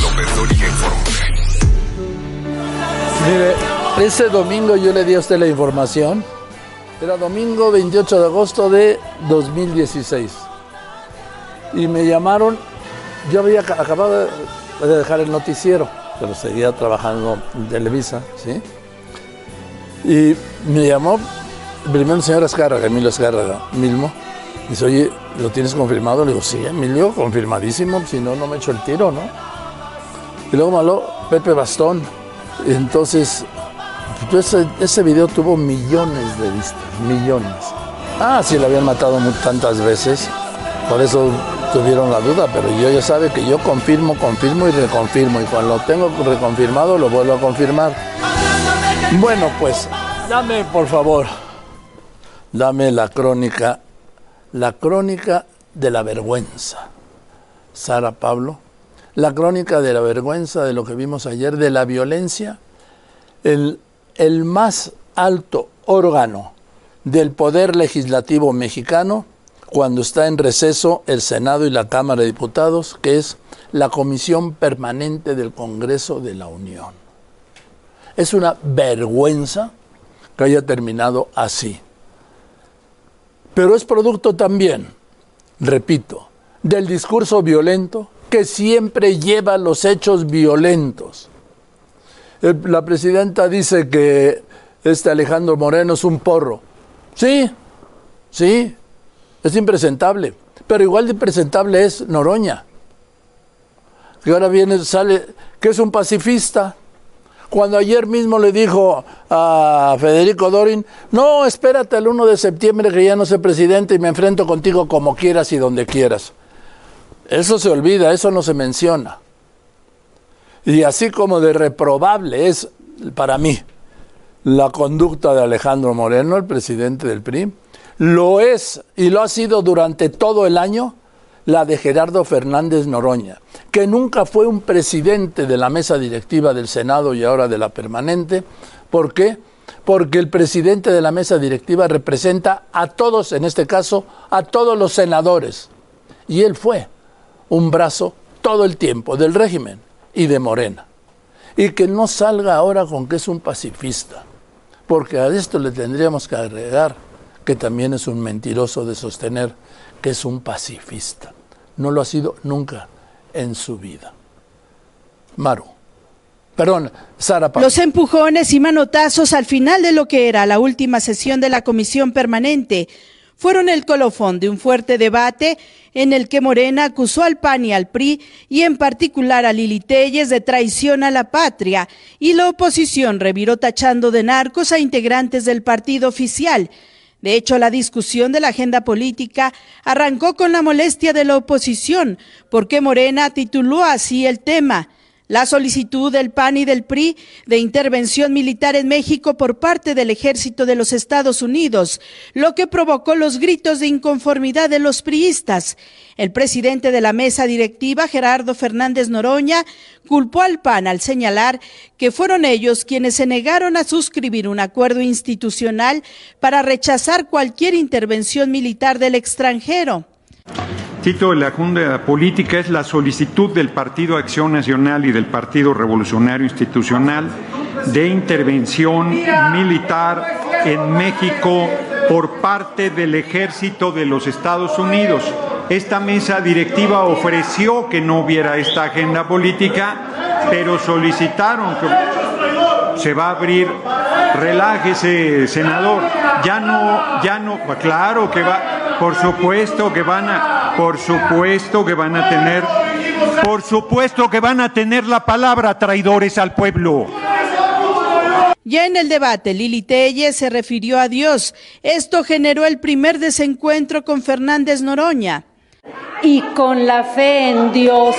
Mire, ese domingo yo le di a usted la información. Era domingo 28 de agosto de 2016. Y me llamaron, yo había acabado de dejar el noticiero, pero seguía trabajando en Televisa, ¿sí? Y me llamó primero el señor Azcárraga, Emilio Azcárraga mismo. Dice, oye, ¿lo tienes confirmado? Le digo, sí, Emilio, confirmadísimo, si no, no me echo el tiro, ¿no? Y luego me habló Pepe Bastón. Y entonces, ese video tuvo millones de vistas, millones. Sí, lo habían matado tantas veces, por eso tuvieron la duda, pero yo ya sabe que yo confirmo y reconfirmo, y cuando lo tengo reconfirmado, lo vuelvo a confirmar. Bueno, pues, por favor, dame la crónica de la vergüenza. Sara Pablo, la crónica de la vergüenza de lo que vimos ayer, de la violencia, el más alto órgano del poder legislativo mexicano, cuando está en receso el Senado y la Cámara de Diputados, que es la Comisión Permanente del Congreso de la Unión. Es una vergüenza que haya terminado así. Pero es producto también, repito, del discurso violento que siempre lleva los hechos violentos. La presidenta dice que Alejandro Moreno es un porro. Sí, es impresentable. Pero igual de impresentable es Noroña, que ahora sale que es un pacifista. Cuando ayer mismo le dijo a Federico Dorin, no, espérate el 1 de septiembre que ya no soy presidente y me enfrento contigo como quieras y donde quieras. Eso se olvida, eso no se menciona. Y así como de reprobable es, para mí, la conducta de Alejandro Moreno, el presidente del PRI, lo es y lo ha sido durante todo el año la de Gerardo Fernández Noroña, que nunca fue un presidente de la mesa directiva del Senado y ahora de la permanente. ¿Por qué? Porque el presidente de la mesa directiva representa a todos, en este caso, a todos los senadores. Y él fue un brazo todo el tiempo del régimen y de Morena. Y que no salga ahora con que es un pacifista, porque a esto le tendríamos que agregar que también es un mentiroso de sostener que es un pacifista. No lo ha sido nunca en su vida. Sara Pablo. Los empujones y manotazos al final de lo que era la última sesión de la Comisión Permanente fueron el colofón de un fuerte debate en el que Morena acusó al PAN y al PRI, y en particular a Lili Téllez, de traición a la patria, y la oposición reviró tachando de narcos a integrantes del partido oficial. De hecho, la discusión de la agenda política arrancó con la molestia de la oposición, porque Morena tituló así el tema: la solicitud del PAN y del PRI de intervención militar en México por parte del Ejército de los Estados Unidos, lo que provocó los gritos de inconformidad de los priistas. El presidente de la mesa directiva, Gerardo Fernández Noroña, culpó al PAN al señalar que fueron ellos quienes se negaron a suscribir un acuerdo institucional para rechazar cualquier intervención militar del extranjero. El título de la agenda política es la solicitud del Partido Acción Nacional y del Partido Revolucionario Institucional de intervención militar en México por parte del Ejército de los Estados Unidos. Esta mesa directiva ofreció que no hubiera esta agenda política, pero solicitaron que se va a abrir. Relájese, senador. Ya no, claro que va, por supuesto que van a tener la palabra, traidores al pueblo. Ya en el debate, Lili Téllez se refirió a Dios. Esto generó el primer desencuentro con Fernández Noroña. Y con la fe en Dios,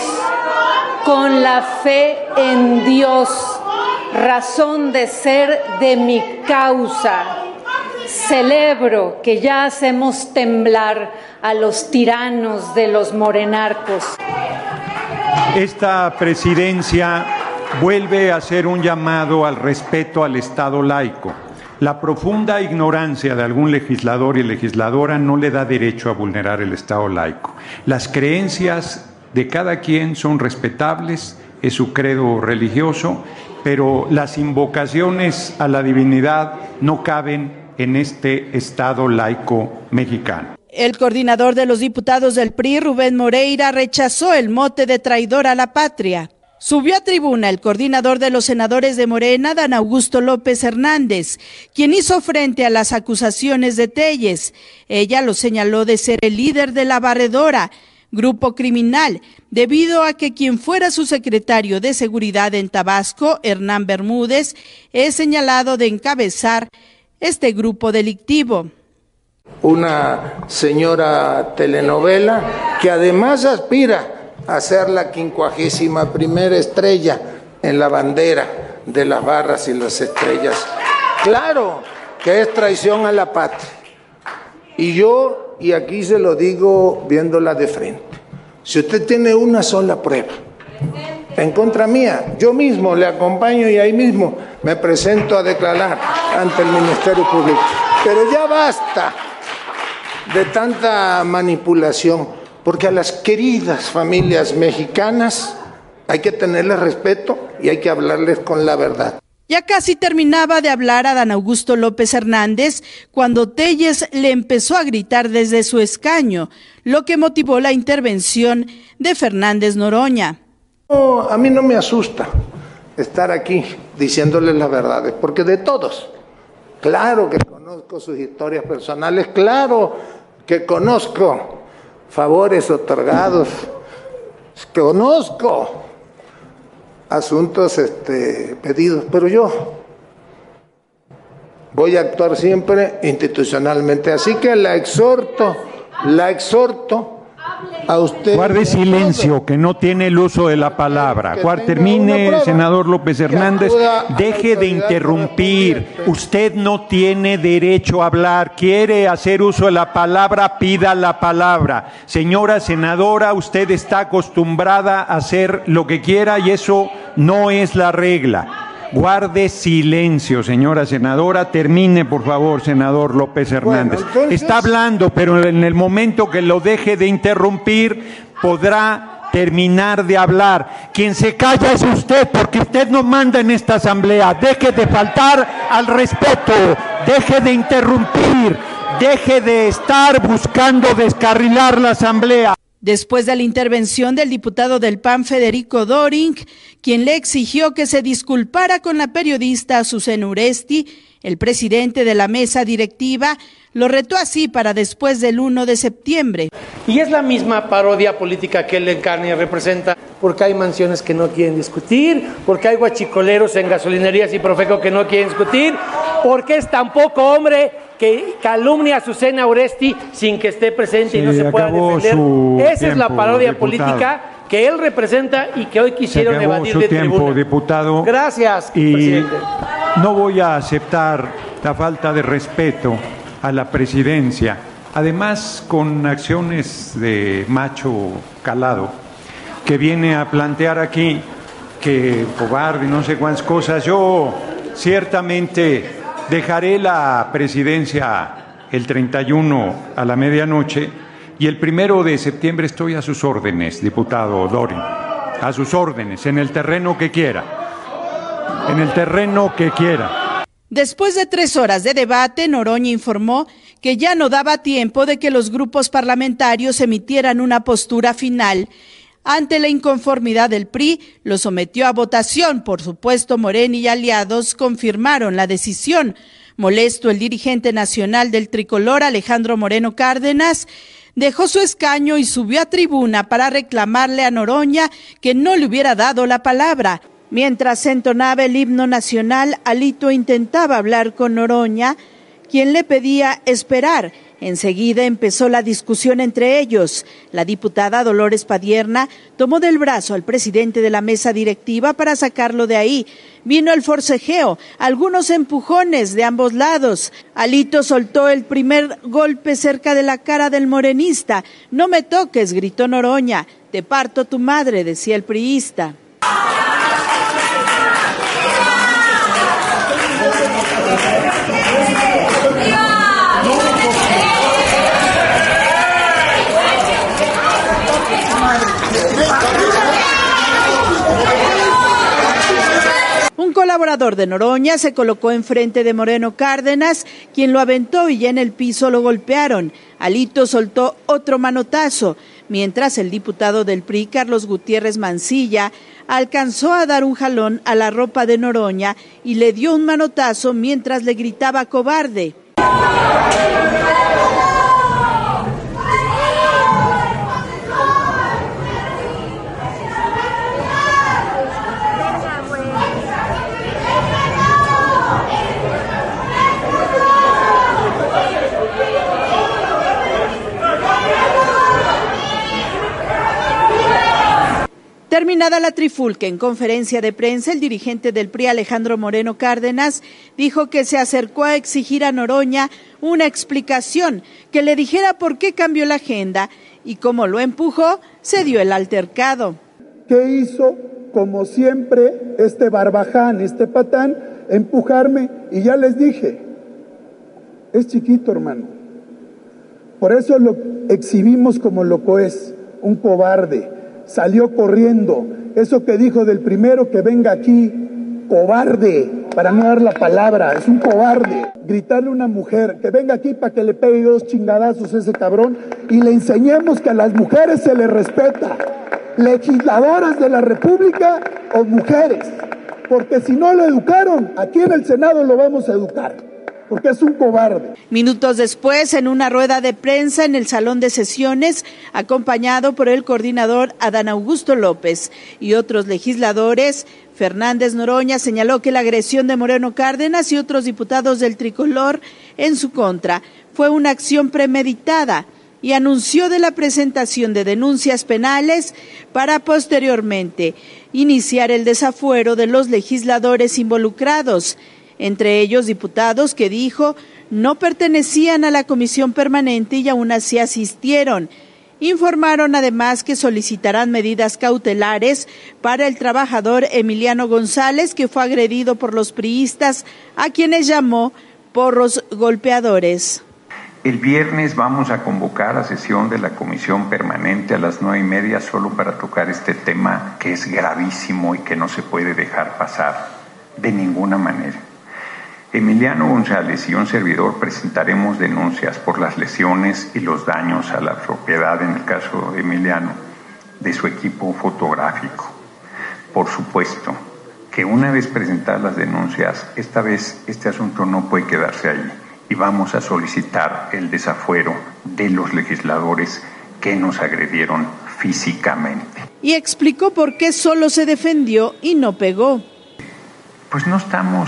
razón de ser de mi causa, celebro que ya hacemos temblar a los tiranos de los morenarcos. Esta presidencia vuelve a hacer un llamado al respeto al Estado laico. La profunda ignorancia de algún legislador y legisladora no le da derecho a vulnerar el Estado laico. Las creencias de cada quien son respetables, es su credo religioso, pero las invocaciones a la divinidad no caben en este Estado laico mexicano. El coordinador de los diputados del PRI, Rubén Moreira, rechazó el mote de traidor a la patria. Subió a tribuna el coordinador de los senadores de Morena, Dan Augusto López Hernández, quien hizo frente a las acusaciones de Téllez. Ella lo señaló de ser el líder de la Barredora, grupo criminal, debido a que quien fuera su secretario de Seguridad en Tabasco, Hernán Bermúdez, es señalado de encabezar este grupo delictivo. Una señora telenovela que además aspira a ser la 51ª estrella en la bandera de las barras y las estrellas. Claro que es traición a la patria. Y aquí se lo digo viéndola de frente. Si usted tiene una sola prueba en contra mía, yo mismo le acompaño y ahí mismo me presento a declarar ante el Ministerio Público. Pero ya basta de tanta manipulación, porque a las queridas familias mexicanas hay que tenerles respeto y hay que hablarles con la verdad. Ya casi terminaba de hablar Adán Augusto López Hernández cuando Telles le empezó a gritar desde su escaño, lo que motivó la intervención de Fernández Noroña. No, a mí no me asusta estar aquí diciéndoles las verdades, porque de todos, claro que conozco sus historias personales, claro que conozco favores otorgados, conozco asuntos pedidos, pero yo voy a actuar siempre institucionalmente, así que la exhorto a usted. Guarde silencio, que no tiene el uso de la palabra. Termine, senador López Hernández. Deje de interrumpir. Usted no tiene derecho a hablar. Quiere hacer uso de la palabra, pida la palabra. Señora senadora, usted está acostumbrada a hacer lo que quiera y eso no es la regla. Guarde silencio, señora senadora. Termine, por favor, senador López Hernández. Bueno, entonces... Está hablando, pero en el momento que lo deje de interrumpir, podrá terminar de hablar. Quien se calla es usted, porque usted no manda en esta asamblea. Deje de faltar al respeto, deje de interrumpir, deje de estar buscando descarrilar la asamblea. Después de la intervención del diputado del PAN, Federico Doring, quien le exigió que se disculpara con la periodista Azucena Uresti, el presidente de la mesa directiva lo retó así para después del 1 de septiembre. Y es la misma parodia política que él encarna y representa, porque hay mansiones que no quieren discutir, porque hay guachicoleros en gasolinerías y Profeco que no quieren discutir, porque es tan poco hombre que calumnia a Azucena Uresti sin que esté presente y no se pueda defender. Esa es la parodia política que él representa y que hoy quisieron evadir de tribuna. Diputado. Gracias, presidente. No voy a aceptar la falta de respeto a la presidencia, además con acciones de macho calado, que viene a plantear aquí que cobarde y no sé cuántas cosas. Yo ciertamente dejaré la presidencia el 31 a la medianoche y el 1 de septiembre estoy a sus órdenes, diputado Doring, a sus órdenes, en el terreno que quiera, en el terreno que quiera. Después de 3 horas de debate, Noroña informó que ya no daba tiempo de que los grupos parlamentarios emitieran una postura final. Ante la inconformidad del PRI, lo sometió a votación. Por supuesto, Morena y aliados confirmaron la decisión. Molesto, el dirigente nacional del tricolor, Alejandro Moreno Cárdenas, dejó su escaño y subió a tribuna para reclamarle a Noroña que no le hubiera dado la palabra. Mientras se entonaba el himno nacional, Alito intentaba hablar con Noroña, quien le pedía esperar. Enseguida empezó la discusión entre ellos. La diputada Dolores Padierna tomó del brazo al presidente de la mesa directiva para sacarlo de ahí. Vino el forcejeo, algunos empujones de ambos lados. Alito soltó el primer golpe cerca de la cara del morenista. No me toques, gritó Noroña. Te parto tu madre, decía el priista. Un colaborador de Noroña se colocó enfrente de Moreno Cárdenas, quien lo aventó y ya en el piso lo golpearon. Alito soltó otro manotazo, mientras el diputado del PRI, Carlos Gutiérrez Mancilla, alcanzó a dar un jalón a la ropa de Noroña y le dio un manotazo mientras le gritaba cobarde. Terminada la trifulca, en conferencia de prensa, el dirigente del PRI, Alejandro Moreno Cárdenas, dijo que se acercó a exigir a Noroña una explicación, que le dijera por qué cambió la agenda y como lo empujó, se dio el altercado. ¿Qué hizo? Como siempre, este barbaján, este patán, empujarme y ya les dije, es chiquito, hermano. Por eso lo exhibimos como lo que es, un cobarde. Salió corriendo. Eso que dijo del primero que venga aquí, cobarde. para no dar la palabra. Es un cobarde gritarle a una mujer que venga aquí para que le pegue 2 chingadazos a ese cabrón y le enseñemos que a las mujeres se les respeta. Legisladoras de la República o mujeres, porque si no lo educaron, aquí en el Senado lo vamos a educar, porque es un cobarde. Minutos después, en una rueda de prensa en el Salón de Sesiones, acompañado por el coordinador Adán Augusto López y otros legisladores, Fernández Noroña señaló que la agresión de Moreno Cárdenas y otros diputados del tricolor en su contra fue una acción premeditada y anunció de la presentación de denuncias penales para posteriormente iniciar el desafuero de los legisladores involucrados, entre ellos diputados que dijo no pertenecían a la comisión permanente y aún así asistieron. Informaron además que solicitarán medidas cautelares para el trabajador Emiliano González, que fue agredido por los priistas, a quienes llamó porros golpeadores. El viernes vamos a convocar a sesión de la Comisión Permanente a las 9:30 solo para tocar este tema que es gravísimo y que no se puede dejar pasar de ninguna manera. Emiliano González y un servidor presentaremos denuncias por las lesiones y los daños a la propiedad, en el caso de Emiliano, de su equipo fotográfico. Por supuesto que una vez presentadas las denuncias, esta vez este asunto no puede quedarse ahí. Y vamos a solicitar el desafuero de los legisladores que nos agredieron físicamente. Y explicó por qué solo se defendió y no pegó. Pues no estamos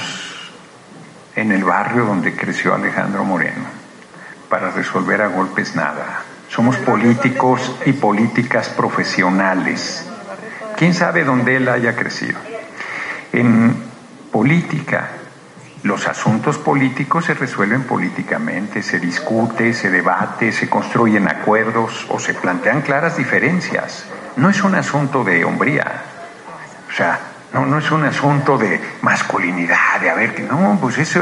en el barrio donde creció Alejandro Moreno para resolver a golpes nada. Somos políticos y políticas profesionales. ¿Quién sabe dónde él haya crecido? En política, los asuntos políticos se resuelven políticamente, se discute, se debate, se construyen acuerdos o se plantean claras diferencias. No es un asunto de hombría, o sea, no es un asunto de masculinidad, de a ver, no, pues eso...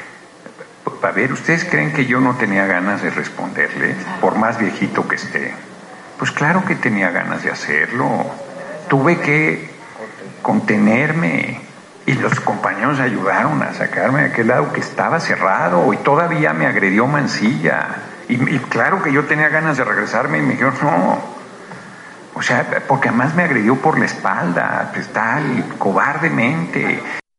A ver, ¿ustedes creen que yo no tenía ganas de responderle, por más viejito que esté? Pues claro que tenía ganas de hacerlo. Tuve que contenerme. Y los compañeros ayudaron a sacarme de aquel lado que estaba cerrado y todavía me agredió Mancilla. Y claro que yo tenía ganas de regresarme y me dijeron no. O sea, porque además me agredió por la espalda, pues tal, cobardemente.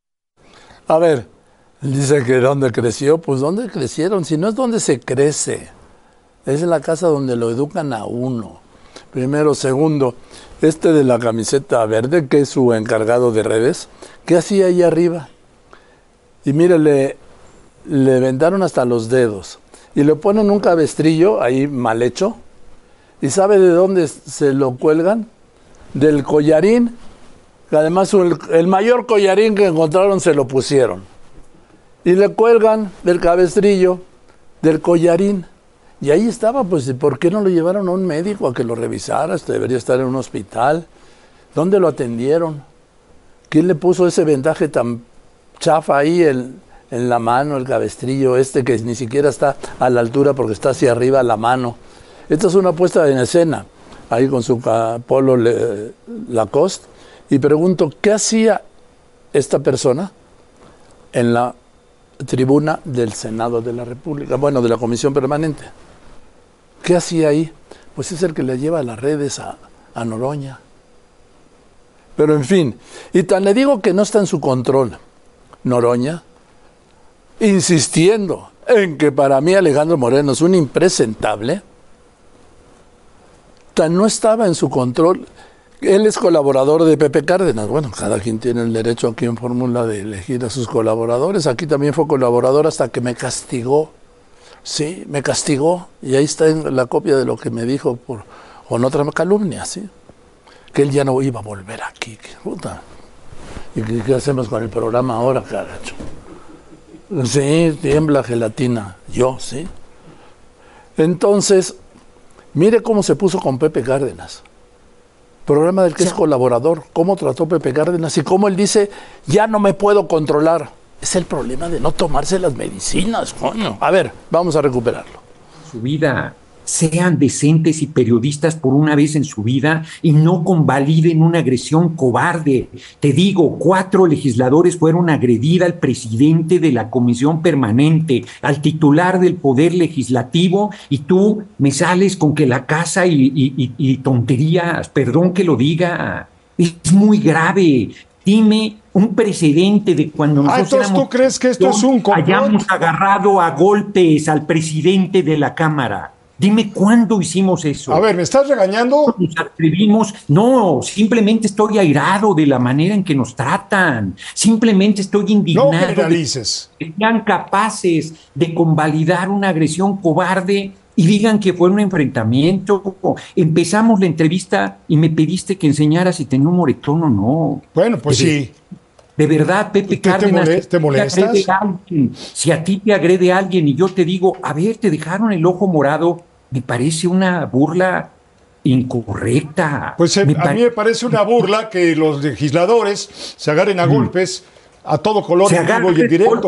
A ver, dice que ¿dónde creció? Pues ¿dónde crecieron? Si no es donde se crece. Es en la casa donde lo educan a uno. Primero, segundo, de la camiseta verde, que es su encargado de redes, ¿qué hacía ahí arriba? Y mire, le vendaron hasta los dedos. Y le ponen un cabestrillo ahí mal hecho. ¿Y sabe de dónde se lo cuelgan? Del collarín. Que además el mayor collarín que encontraron se lo pusieron. Y le cuelgan del cabestrillo, del collarín. Y ahí estaba, pues, ¿por qué no lo llevaron a un médico a que lo revisara? Debería estar en un hospital. ¿Dónde lo atendieron? ¿Quién le puso ese vendaje tan chafa ahí en la mano, el cabestrillo que ni siquiera está a la altura porque está hacia arriba la mano? Esta es una puesta en escena, ahí con su polo Lacoste. Y pregunto, ¿qué hacía esta persona en la tribuna del Senado de la República? Bueno, de la Comisión Permanente. ¿Qué hacía ahí? Pues es el que le lleva las redes a Noroña. Pero en fin, y tan le digo que no está en su control Noroña, insistiendo en que para mí Alejandro Moreno es un impresentable, tan no estaba en su control. Él es colaborador de Pepe Cárdenas. Bueno, cada quien tiene el derecho aquí en Fórmula de elegir a sus colaboradores. Aquí también fue colaborador hasta que me castigó. Sí, me castigó. Y ahí está en la copia de lo que me dijo con otra calumnia, ¿sí? Que él ya no iba a volver aquí. ¿Qué puta? ¿Y qué hacemos con el programa ahora, caracho? Sí, tiembla gelatina. Yo, sí. Entonces, mire cómo se puso con Pepe Cárdenas. Programa del que es colaborador. Cómo trató Pepe Cárdenas y cómo él dice, ya no me puedo controlar. Es el problema de no tomarse las medicinas, coño. A ver, vamos a recuperarlo. Su vida sean decentes y periodistas por una vez en su vida y no convaliden una agresión cobarde. Te digo, 4 legisladores fueron agredir al presidente de la Comisión Permanente, al titular del Poder Legislativo, y tú me sales con que la casa y tonterías, perdón que lo diga, es muy grave. Dime un precedente de cuando nosotros entonces ¿tú crees que esto es un complot? Hayamos agarrado a golpes al presidente de la Cámara. Dime cuándo hicimos eso. A ver, ¿me estás regañando? Nos atrevimos. No, simplemente estoy airado de la manera en que nos tratan. Simplemente estoy indignado. No generalices. De que sean capaces de convalidar una agresión cobarde y digan que fue un enfrentamiento. Empezamos la entrevista y me pediste que enseñara si tenía un moretón o no. Bueno, pues sí. De verdad, Pepe Cárdenas, ¿te molestas? Si a ti te agrede alguien y yo te digo, a ver, te dejaron el ojo morado, me parece una burla incorrecta. Pues a mí me parece una burla que los legisladores se agarren a golpes a todo color en vivo y en directo.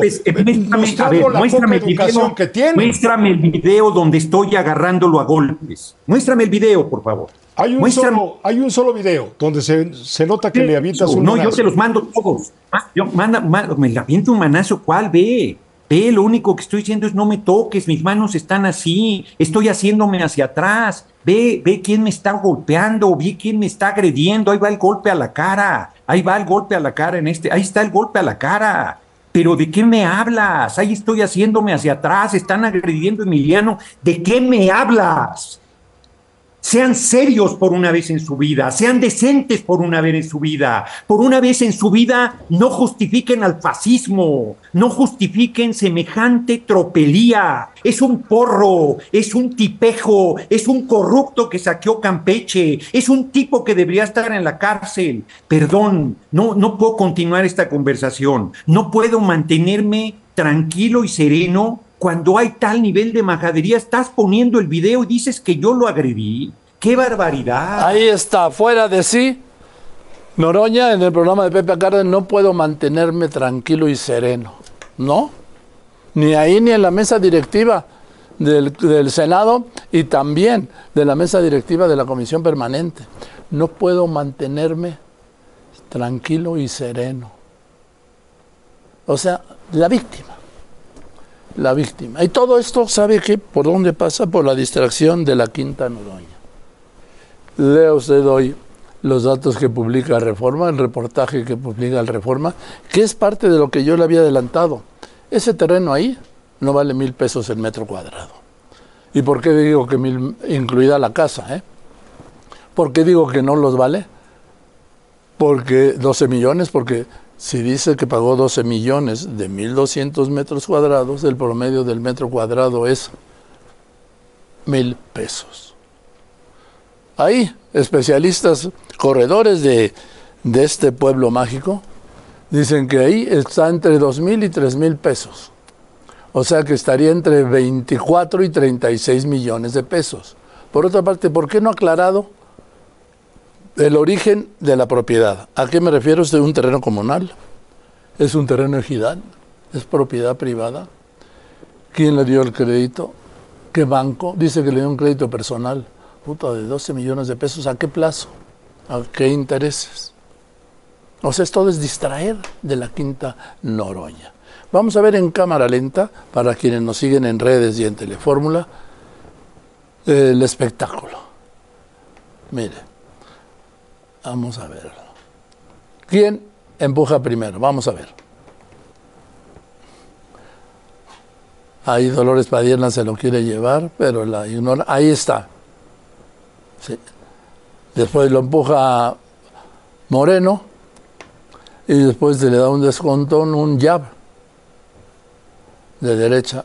Muéstrame el video donde estoy agarrándolo a golpes. Muéstrame el video, por favor. Hay un solo video donde se nota que le avientas un manazo. No, yo te los mando todos. Me le aviento un manazo, ¿cuál? Ve, lo único que estoy diciendo es no me toques, mis manos están así, estoy haciéndome hacia atrás. Ve quién me está golpeando, ve quién me está agrediendo, ahí va el golpe a la cara, ahí está el golpe a la cara. ¿Pero de qué me hablas? Ahí estoy haciéndome hacia atrás, están agrediendo a Emiliano. ¿De qué me hablas? Sean serios por una vez en su vida, sean decentes por una vez en su vida. Por una vez en su vida no justifiquen al fascismo, no justifiquen semejante tropelía. Es un porro, es un tipejo, es un corrupto que saqueó Campeche, es un tipo que debería estar en la cárcel. Perdón, no puedo continuar esta conversación, no puedo mantenerme tranquilo y sereno. Cuando hay tal nivel de majadería, estás poniendo el video y dices que yo lo agredí. ¡Qué barbaridad! Ahí está, fuera de sí. Noroña, en el programa de Pepe Cárdenas, no puedo mantenerme tranquilo y sereno. ¿No? Ni ahí ni en la mesa directiva del Senado y también de la mesa directiva de la Comisión Permanente. No puedo mantenerme tranquilo y sereno. O sea, la víctima. Y todo esto, ¿sabe qué? ¿Por dónde pasa? Por la distracción de la Quinta Noroña. Lea usted hoy los datos que publica Reforma, el reportaje que publica el Reforma, que es parte de lo que yo le había adelantado. Ese terreno ahí no vale 1,000 pesos el metro cuadrado. ¿Y por qué digo que 1,000, incluida la casa? ¿Por qué digo que no los vale? Porque 12 millones, porque si dice que pagó 12 millones de 1,200 metros cuadrados, el promedio del metro cuadrado es 1,000 pesos. Ahí, especialistas, corredores de este pueblo mágico, dicen que ahí está entre 2,000 y 3,000 pesos. O sea que estaría entre 24 y 36 millones de pesos. Por otra parte, ¿por qué no ha aclarado el origen de la propiedad? ¿A qué me refiero? Es de un terreno comunal, es un terreno ejidal, es propiedad privada. ¿Quién le dio el crédito? ¿Qué banco? Dice que le dio un crédito personal. Puta, de 12 millones de pesos. ¿A qué plazo? ¿A qué intereses? O sea, esto es distraer de la Quinta Noroña. Vamos a ver en cámara lenta, para quienes nos siguen en redes y en Telefórmula, el espectáculo. Mire. Vamos a ver. ¿Quién empuja primero? Vamos a ver. Ahí Dolores Padierna se lo quiere llevar, pero la ignora. Ahí está. Sí. Después lo empuja Moreno y después se le da un descontón, un jab de derecha.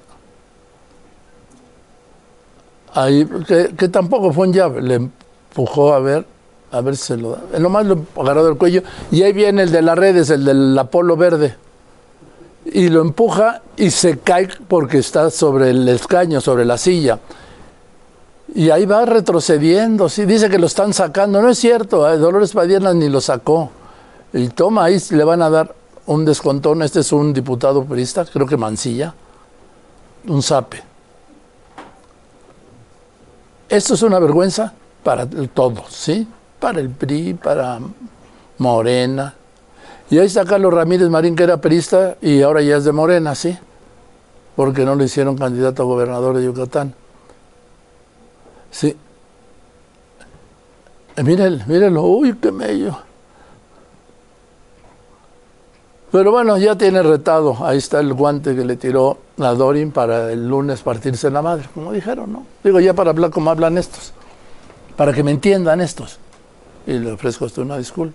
Ahí, que tampoco fue un jab, le empujó a ver si se lo da. Nomás lo agarró del cuello. Y ahí viene el de las redes, el del Apolo verde. Y lo empuja y se cae porque está sobre el escaño, sobre la silla. Y ahí va retrocediendo. Sí, dice que lo están sacando. No es cierto, Dolores Padierna ni lo sacó. Y toma, ahí le van a dar un descontón. Este es un diputado priista, creo que Mancilla. Un zape. Esto es una vergüenza para todos, ¿sí? Para el PRI, para Morena. Y ahí está Carlos Ramírez Marín, que era priista y ahora ya es de Morena, ¿sí? Porque no le hicieron candidato a gobernador de Yucatán. Sí. Mírenlo, uy, qué mello. Pero bueno, ya tiene retado. Ahí está el guante que le tiró a Dorin para el lunes partirse la madre, como dijeron, ¿no? Digo, ya para hablar como hablan estos, para que me entiendan estos. Y le ofrezco hasta una disculpa.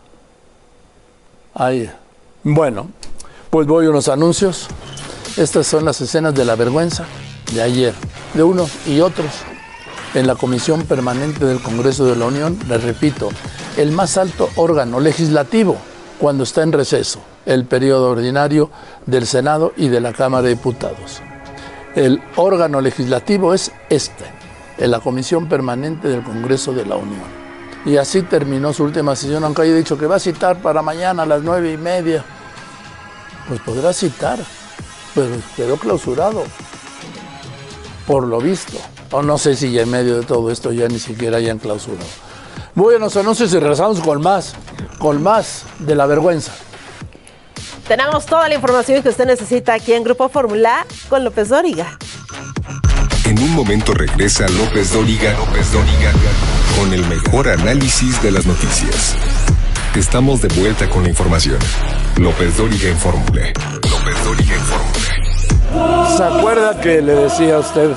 Ahí. Bueno, pues voy a unos anuncios. Estas son las escenas de la vergüenza de ayer, de unos y otros, en la Comisión Permanente del Congreso de la Unión. Les repito, el más alto órgano legislativo cuando está en receso, el periodo ordinario del Senado y de la Cámara de Diputados. El órgano legislativo es en la Comisión Permanente del Congreso de la Unión. Y así terminó su última sesión, aunque haya dicho que va a citar para mañana a las 9:30. Pues podrá citar, pero quedó clausurado, por lo visto. O no sé si ya en medio de todo esto ya ni siquiera hayan clausurado. Voy a los anuncios y regresamos con más de la vergüenza. Tenemos toda la información que usted necesita aquí en Grupo Fórmula con López Dóriga. En un momento regresa López Dóriga con el mejor análisis de las noticias. Estamos de vuelta con la información. López Dóriga en Fórmula. ¿Se acuerda que le decía a usted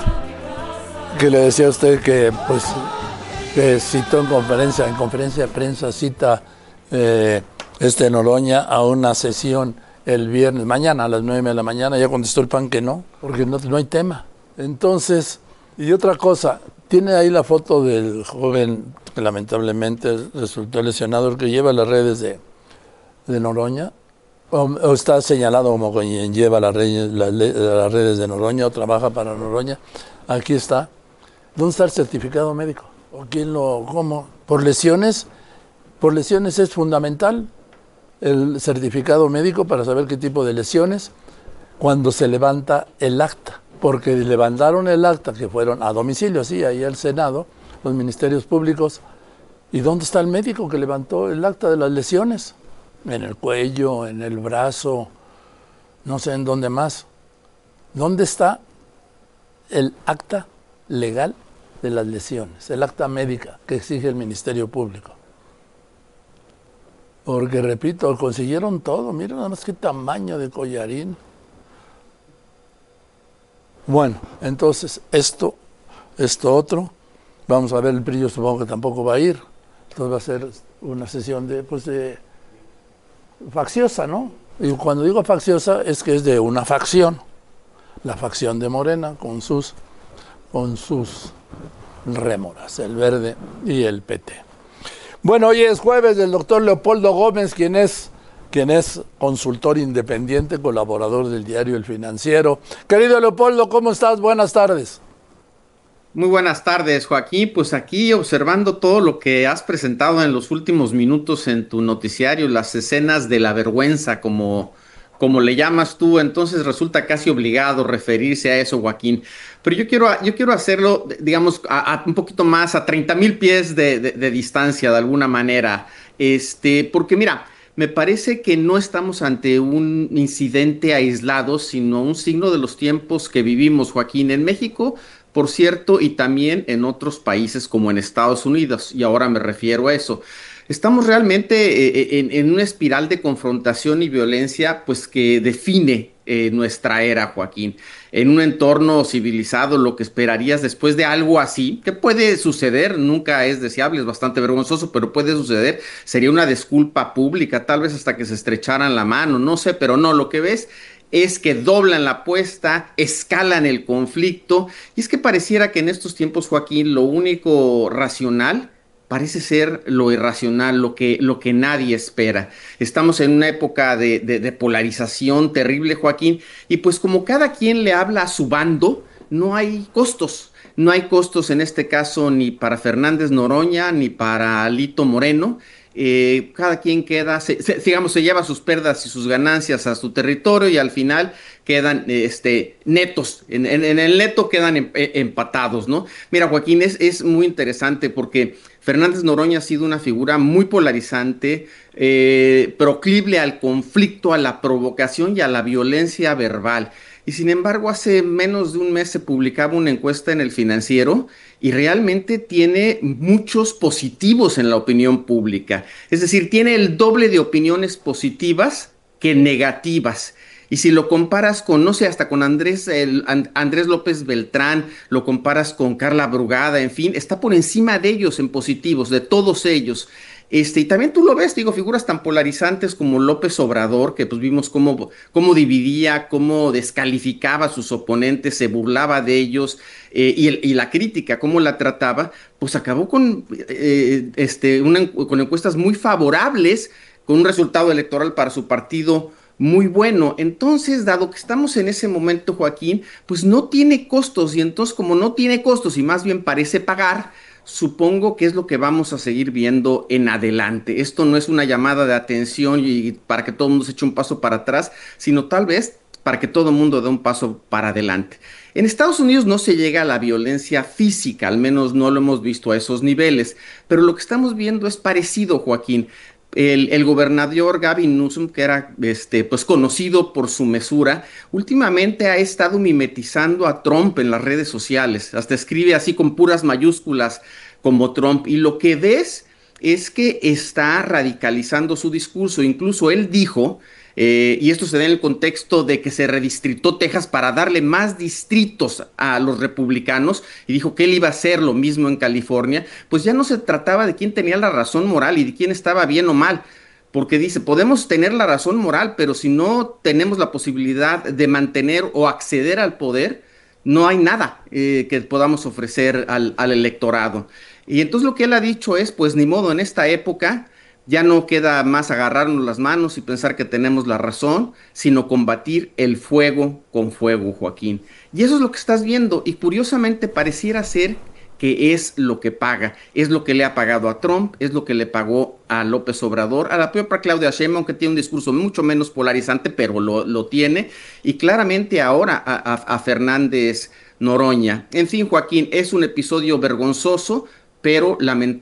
que pues que citó en conferencia de prensa, cita Noroña a una sesión el viernes, mañana a las 9 de la mañana? Ya contestó el PAN que no, porque no hay tema. Entonces, y otra cosa, tiene ahí la foto del joven que lamentablemente resultó lesionado, el que lleva las redes de Noroña, o está señalado como quien lleva las redes de Noroña o trabaja para Noroña. Aquí está. ¿Dónde está el certificado médico? ¿O quién cómo? ¿Por lesiones? Por lesiones es fundamental el certificado médico para saber qué tipo de lesiones cuando se levanta el acta. Porque levantaron el acta, que fueron a domicilio, sí, ahí al Senado, los ministerios públicos. ¿Y dónde está el médico que levantó el acta de las lesiones? En el cuello, en el brazo, no sé en dónde más. ¿Dónde está el acta legal de las lesiones, el acta médica que exige el Ministerio Público? Porque, repito, consiguieron todo. Miren nada más qué tamaño de collarín. Bueno, entonces esto otro, vamos a ver, el PRI yo supongo que tampoco va a ir. Entonces va a ser una sesión de facciosa, ¿no? Y cuando digo facciosa es que es de una facción, la facción de Morena con sus rémoras, el Verde y el PT. Bueno, hoy es jueves del doctor Leopoldo Gómez, quien es consultor independiente, colaborador del diario El Financiero. Querido Leopoldo, ¿cómo estás? Buenas tardes. Muy buenas tardes, Joaquín. Pues aquí observando todo lo que has presentado en los últimos minutos en tu noticiario, las escenas de la vergüenza, como le llamas tú, entonces resulta casi obligado referirse a eso, Joaquín. Pero yo quiero hacerlo, digamos, a un poquito más, a 30,000 pies de distancia, de alguna manera. Porque mira, me parece que no estamos ante un incidente aislado, sino un signo de los tiempos que vivimos, Joaquín, en México, por cierto, y también en otros países como en Estados Unidos, y ahora me refiero a eso. Estamos realmente en una espiral de confrontación y violencia, pues que define nuestra era, Joaquín. En un entorno civilizado, lo que esperarías después de algo así, que puede suceder, nunca es deseable, es bastante vergonzoso, pero puede suceder, sería una disculpa pública, tal vez hasta que se estrecharan la mano, no sé, pero no, lo que ves es que doblan la apuesta, escalan el conflicto, y es que pareciera que en estos tiempos, Joaquín, lo único racional parece ser lo irracional, lo que nadie espera. Estamos en una época de polarización terrible, Joaquín, y pues como cada quien le habla a su bando, no hay costos. No hay costos en este caso ni para Fernández Noroña ni para Alito Moreno, cada quien queda, digamos, se lleva sus pérdidas y sus ganancias a su territorio y al final quedan netos, en el neto quedan empatados, ¿no? Mira, Joaquín, es muy interesante porque Fernández Noroña ha sido una figura muy polarizante, proclive al conflicto, a la provocación y a la violencia verbal. Y sin embargo, hace menos de un mes se publicaba una encuesta en El Financiero y realmente tiene muchos positivos en la opinión pública. Es decir, tiene el doble de opiniones positivas que negativas. Y si lo comparas con, no sé, hasta con Andrés López Beltrán, lo comparas con Carla Brugada, en fin, está por encima de ellos en positivos, de todos ellos. Y también tú lo ves, digo, figuras tan polarizantes como López Obrador, que pues vimos cómo dividía, cómo descalificaba a sus oponentes, se burlaba de ellos, y la crítica, cómo la trataba, pues acabó con encuestas muy favorables, con un resultado electoral para su partido muy bueno. Entonces, dado que estamos en ese momento, Joaquín, pues no tiene costos, y entonces como no tiene costos y más bien parece pagar, supongo que es lo que vamos a seguir viendo en adelante. Esto no es una llamada de atención y para que todo el mundo se eche un paso para atrás, sino tal vez para que todo el mundo dé un paso para adelante. En Estados Unidos no se llega a la violencia física, al menos no lo hemos visto a esos niveles, pero lo que estamos viendo es parecido, Joaquín. El gobernador Gavin Newsom, que era pues conocido por su mesura, últimamente ha estado mimetizando a Trump en las redes sociales. Hasta escribe así con puras mayúsculas como Trump. Y lo que ves es que está radicalizando su discurso. Incluso él dijo, y esto se da en el contexto de que se redistritó Texas para darle más distritos a los republicanos, y dijo que él iba a hacer lo mismo en California, pues ya no se trataba de quién tenía la razón moral y de quién estaba bien o mal, porque dice, podemos tener la razón moral, pero si no tenemos la posibilidad de mantener o acceder al poder, no hay nada que podamos ofrecer al electorado. Y entonces lo que él ha dicho es, pues ni modo, en esta época ya no queda más agarrarnos las manos y pensar que tenemos la razón, sino combatir el fuego con fuego, Joaquín. Y eso es lo que estás viendo, y curiosamente pareciera ser que es lo que paga, es lo que le ha pagado a Trump, es lo que le pagó a López Obrador, a la propia Claudia Sheinbaum, que tiene un discurso mucho menos polarizante, pero lo tiene, y claramente ahora a Fernández Noroña. En fin, Joaquín, es un episodio vergonzoso, pero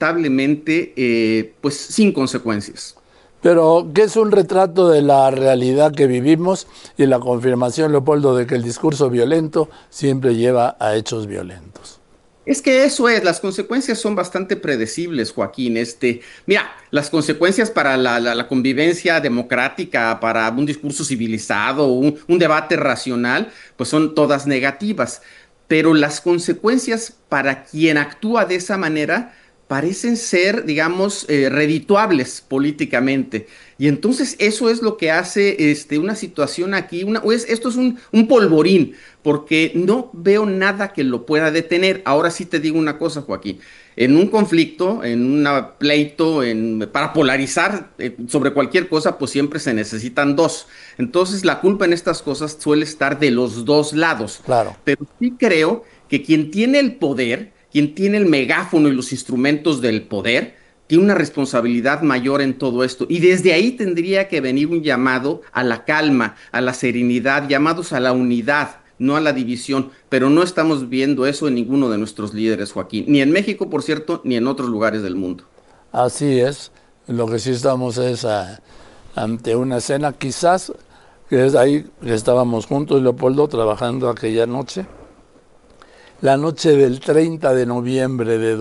lamentablemente, pues sin consecuencias. Pero que es un retrato de la realidad que vivimos y la confirmación, Leopoldo, de que el discurso violento siempre lleva a hechos violentos. Es que eso es, las consecuencias son bastante predecibles, Joaquín. Mira, las consecuencias para la convivencia democrática, para un discurso civilizado, un debate racional, pues son todas negativas. Pero las consecuencias para quien actúa de esa manera parecen ser, digamos, redituables políticamente. Y entonces eso es lo que hace una situación aquí, esto es un polvorín, porque no veo nada que lo pueda detener. Ahora sí te digo una cosa, Joaquín. En un conflicto, en un pleito, para polarizar sobre cualquier cosa, pues siempre se necesitan dos. Entonces la culpa en estas cosas suele estar de los dos lados. Claro. Pero sí creo que quien tiene el poder, quien tiene el megáfono y los instrumentos del poder, tiene una responsabilidad mayor en todo esto. Y desde ahí tendría que venir un llamado a la calma, a la serenidad, llamados a la unidad, no a la división, pero no estamos viendo eso en ninguno de nuestros líderes, Joaquín, ni en México, por cierto, ni en otros lugares del mundo. Así es, lo que sí estamos es ante una escena, quizás, que es ahí que estábamos juntos, Leopoldo, trabajando aquella noche, la noche del 30 de noviembre de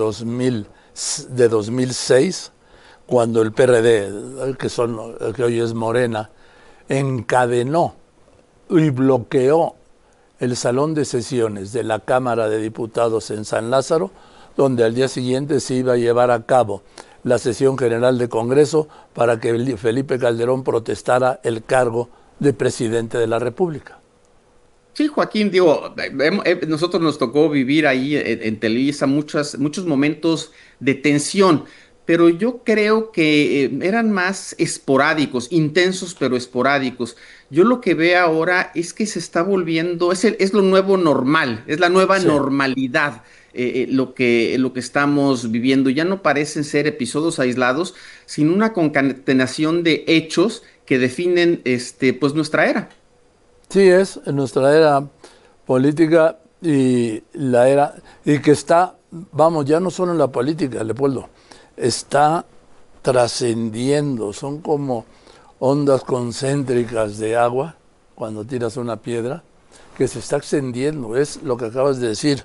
2006, cuando el PRD, que hoy es Morena, encadenó y bloqueó el salón de sesiones de la Cámara de Diputados en San Lázaro, donde al día siguiente se iba a llevar a cabo la sesión general de Congreso para que Felipe Calderón protestara el cargo de presidente de la República. Sí, Joaquín, digo, nosotros nos tocó vivir ahí en Televisa muchos momentos de tensión, pero yo creo que eran más esporádicos, intensos pero esporádicos. Yo lo que veo ahora es que se está volviendo, es lo nuevo normal, es la nueva normalidad. Lo que estamos viviendo ya no parecen ser episodios aislados, sino una concatenación de hechos que definen pues nuestra era. Sí, es nuestra era política y la era, y que está, vamos, ya no solo en la política, Leopoldo, está trascendiendo, son como ondas concéntricas de agua cuando tiras una piedra, que se está extendiendo, es lo que acabas de decir,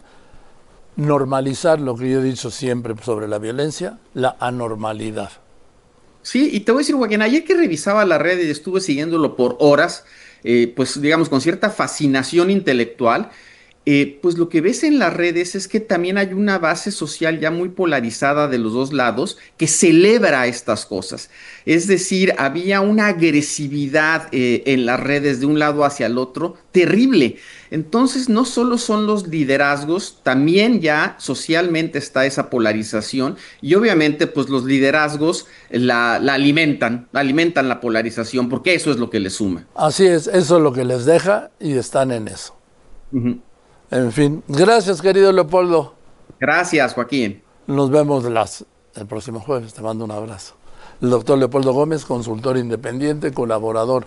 normalizar lo que yo he dicho siempre sobre la violencia, la anormalidad. Sí, y te voy a decir, Joaquín, ayer que revisaba la red y estuve siguiéndolo por horas, pues digamos con cierta fascinación intelectual, pues lo que ves en las redes es que también hay una base social ya muy polarizada de los dos lados que celebra estas cosas. Es decir, había una agresividad en las redes de un lado hacia el otro terrible. Entonces, no solo son los liderazgos, también ya socialmente está esa polarización y obviamente pues los liderazgos la alimentan la polarización porque eso es lo que les suma. Así es, eso es lo que les deja y están en eso. Uh-huh. En fin, gracias querido Leopoldo. Gracias, Joaquín. Nos vemos el próximo jueves, te mando un abrazo. El doctor Leopoldo Gómez, consultor independiente, colaborador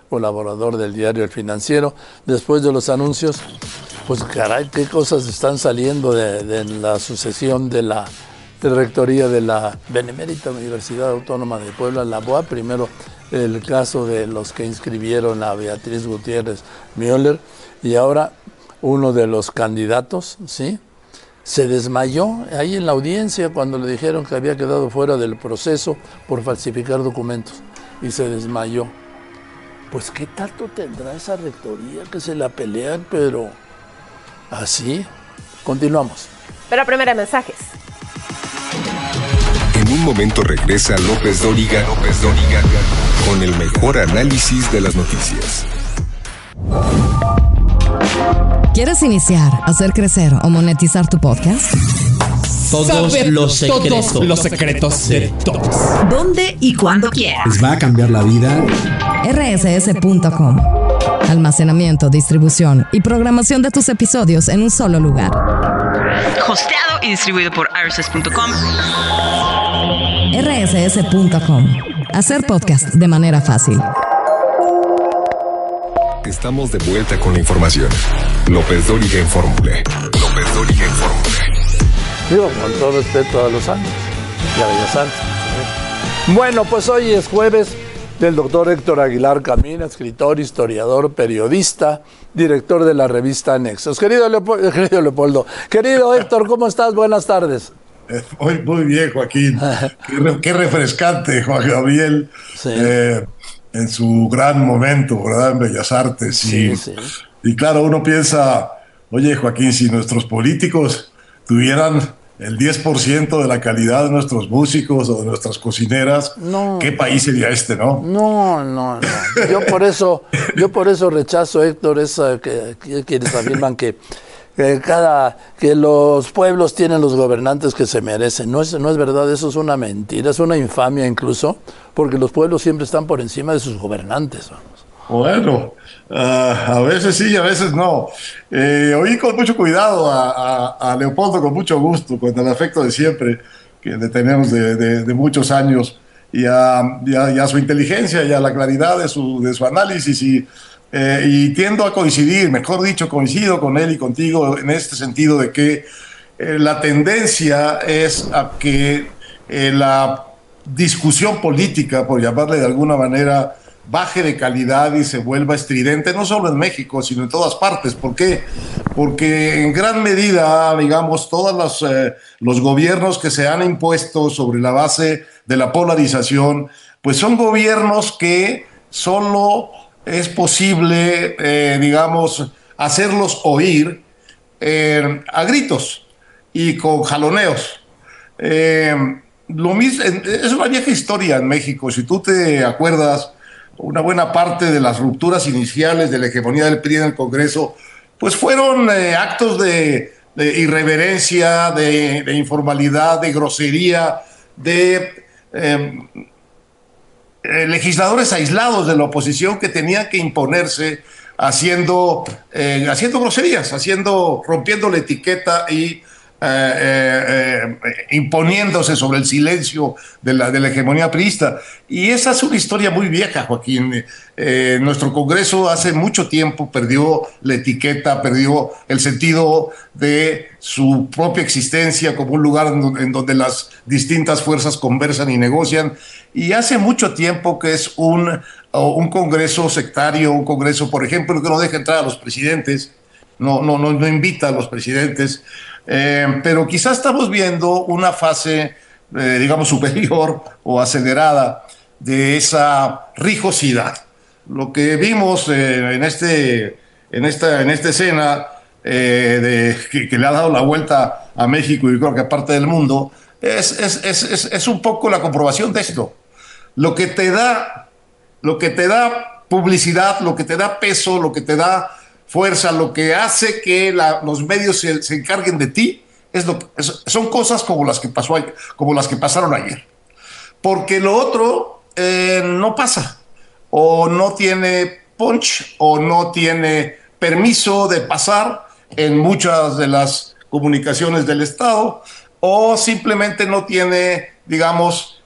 del diario El Financiero. Después de los anuncios, pues caray, qué cosas están saliendo de la sucesión de la rectoría de la Benemérita Universidad Autónoma de Puebla, la UAP. Primero el caso de los que inscribieron a Beatriz Gutiérrez Müller y ahora uno de los candidatos, ¿sí? Se desmayó ahí en la audiencia cuando le dijeron que había quedado fuera del proceso por falsificar documentos y se desmayó. Pues qué tanto tendrá esa rectoría que se la pelean, pero así. Continuamos. Pero primero mensajes. En un momento regresa López Dóriga con el mejor análisis de las noticias. ¿Quieres iniciar, hacer crecer o monetizar tu podcast? Todos los secretos de todos. ¿Dónde y cuándo quieras? Les va a cambiar la vida. rss.com. Almacenamiento, distribución y programación de tus episodios en un solo lugar. Hosteado y distribuido por rss.com. rss.com. Hacer podcast de manera fácil. Estamos de vuelta con la información. López Dóriga en Fórmula. Digo, con todo respeto a los años y a Bellas Artes. Bueno, pues hoy es jueves del doctor Héctor Aguilar Camín, escritor, historiador, periodista, director de la revista Nexos. Querido Leopoldo, querido Héctor, ¿cómo estás? Buenas tardes. Muy bien, Joaquín. Qué refrescante, Juan Gabriel. Sí. En su gran momento, ¿verdad? En Bellas Artes. Sí. Y claro, uno piensa, oye, Joaquín, si nuestros políticos tuvieran el 10% de la calidad de nuestros músicos o de nuestras cocineras, ¿qué país sería este, no? No. Yo por eso rechazo, Héctor, quienes afirman que los pueblos tienen los gobernantes que se merecen. No es verdad, eso es una mentira, es una infamia incluso, porque los pueblos siempre están por encima de sus gobernantes. Bueno, a veces sí, a veces no. Oí con mucho cuidado a Leopoldo, con mucho gusto, con el afecto de siempre, que le tenemos de muchos años, y a su inteligencia y a la claridad de su análisis, y tiendo a coincidir, mejor dicho, coincido con él y contigo en este sentido de que la tendencia es a que la discusión política, por llamarle de alguna manera, baje de calidad y se vuelva estridente, no solo en México, sino en todas partes. ¿Por qué? Porque en gran medida, digamos, todos los gobiernos que se han impuesto sobre la base de la polarización, pues son gobiernos que solo es posible, digamos, hacerlos oír a gritos y con jaloneos. Lo mismo, es una vieja historia en México. Si tú te acuerdas, una buena parte de las rupturas iniciales de la hegemonía del PRI en el Congreso, pues fueron actos de irreverencia, de informalidad, de grosería, de legisladores aislados de la oposición que tenían que imponerse haciendo groserías, rompiendo la etiqueta y imponiéndose sobre el silencio de la hegemonía priista. Y esa es una historia muy vieja, Joaquín. Nuestro Congreso hace mucho tiempo perdió la etiqueta, perdió el sentido de su propia existencia como un lugar en donde las distintas fuerzas conversan y negocian. Y hace mucho tiempo que es un Congreso sectario, un Congreso, por ejemplo, que no deja entrar a los presidentes, no invita a los presidentes. Pero quizás estamos viendo una fase, digamos, superior o acelerada de esa rijosidad. Lo que vimos en esta escena que le ha dado la vuelta a México y creo que a parte del mundo, es un poco la comprobación de esto. Lo que te da publicidad, lo que te da peso, lo que te da fuerza, lo que hace que los medios se encarguen de ti, son cosas como las que pasaron ayer. Porque lo otro no pasa, o no tiene punch, o no tiene permiso de pasar en muchas de las comunicaciones del Estado, o simplemente no tiene, digamos,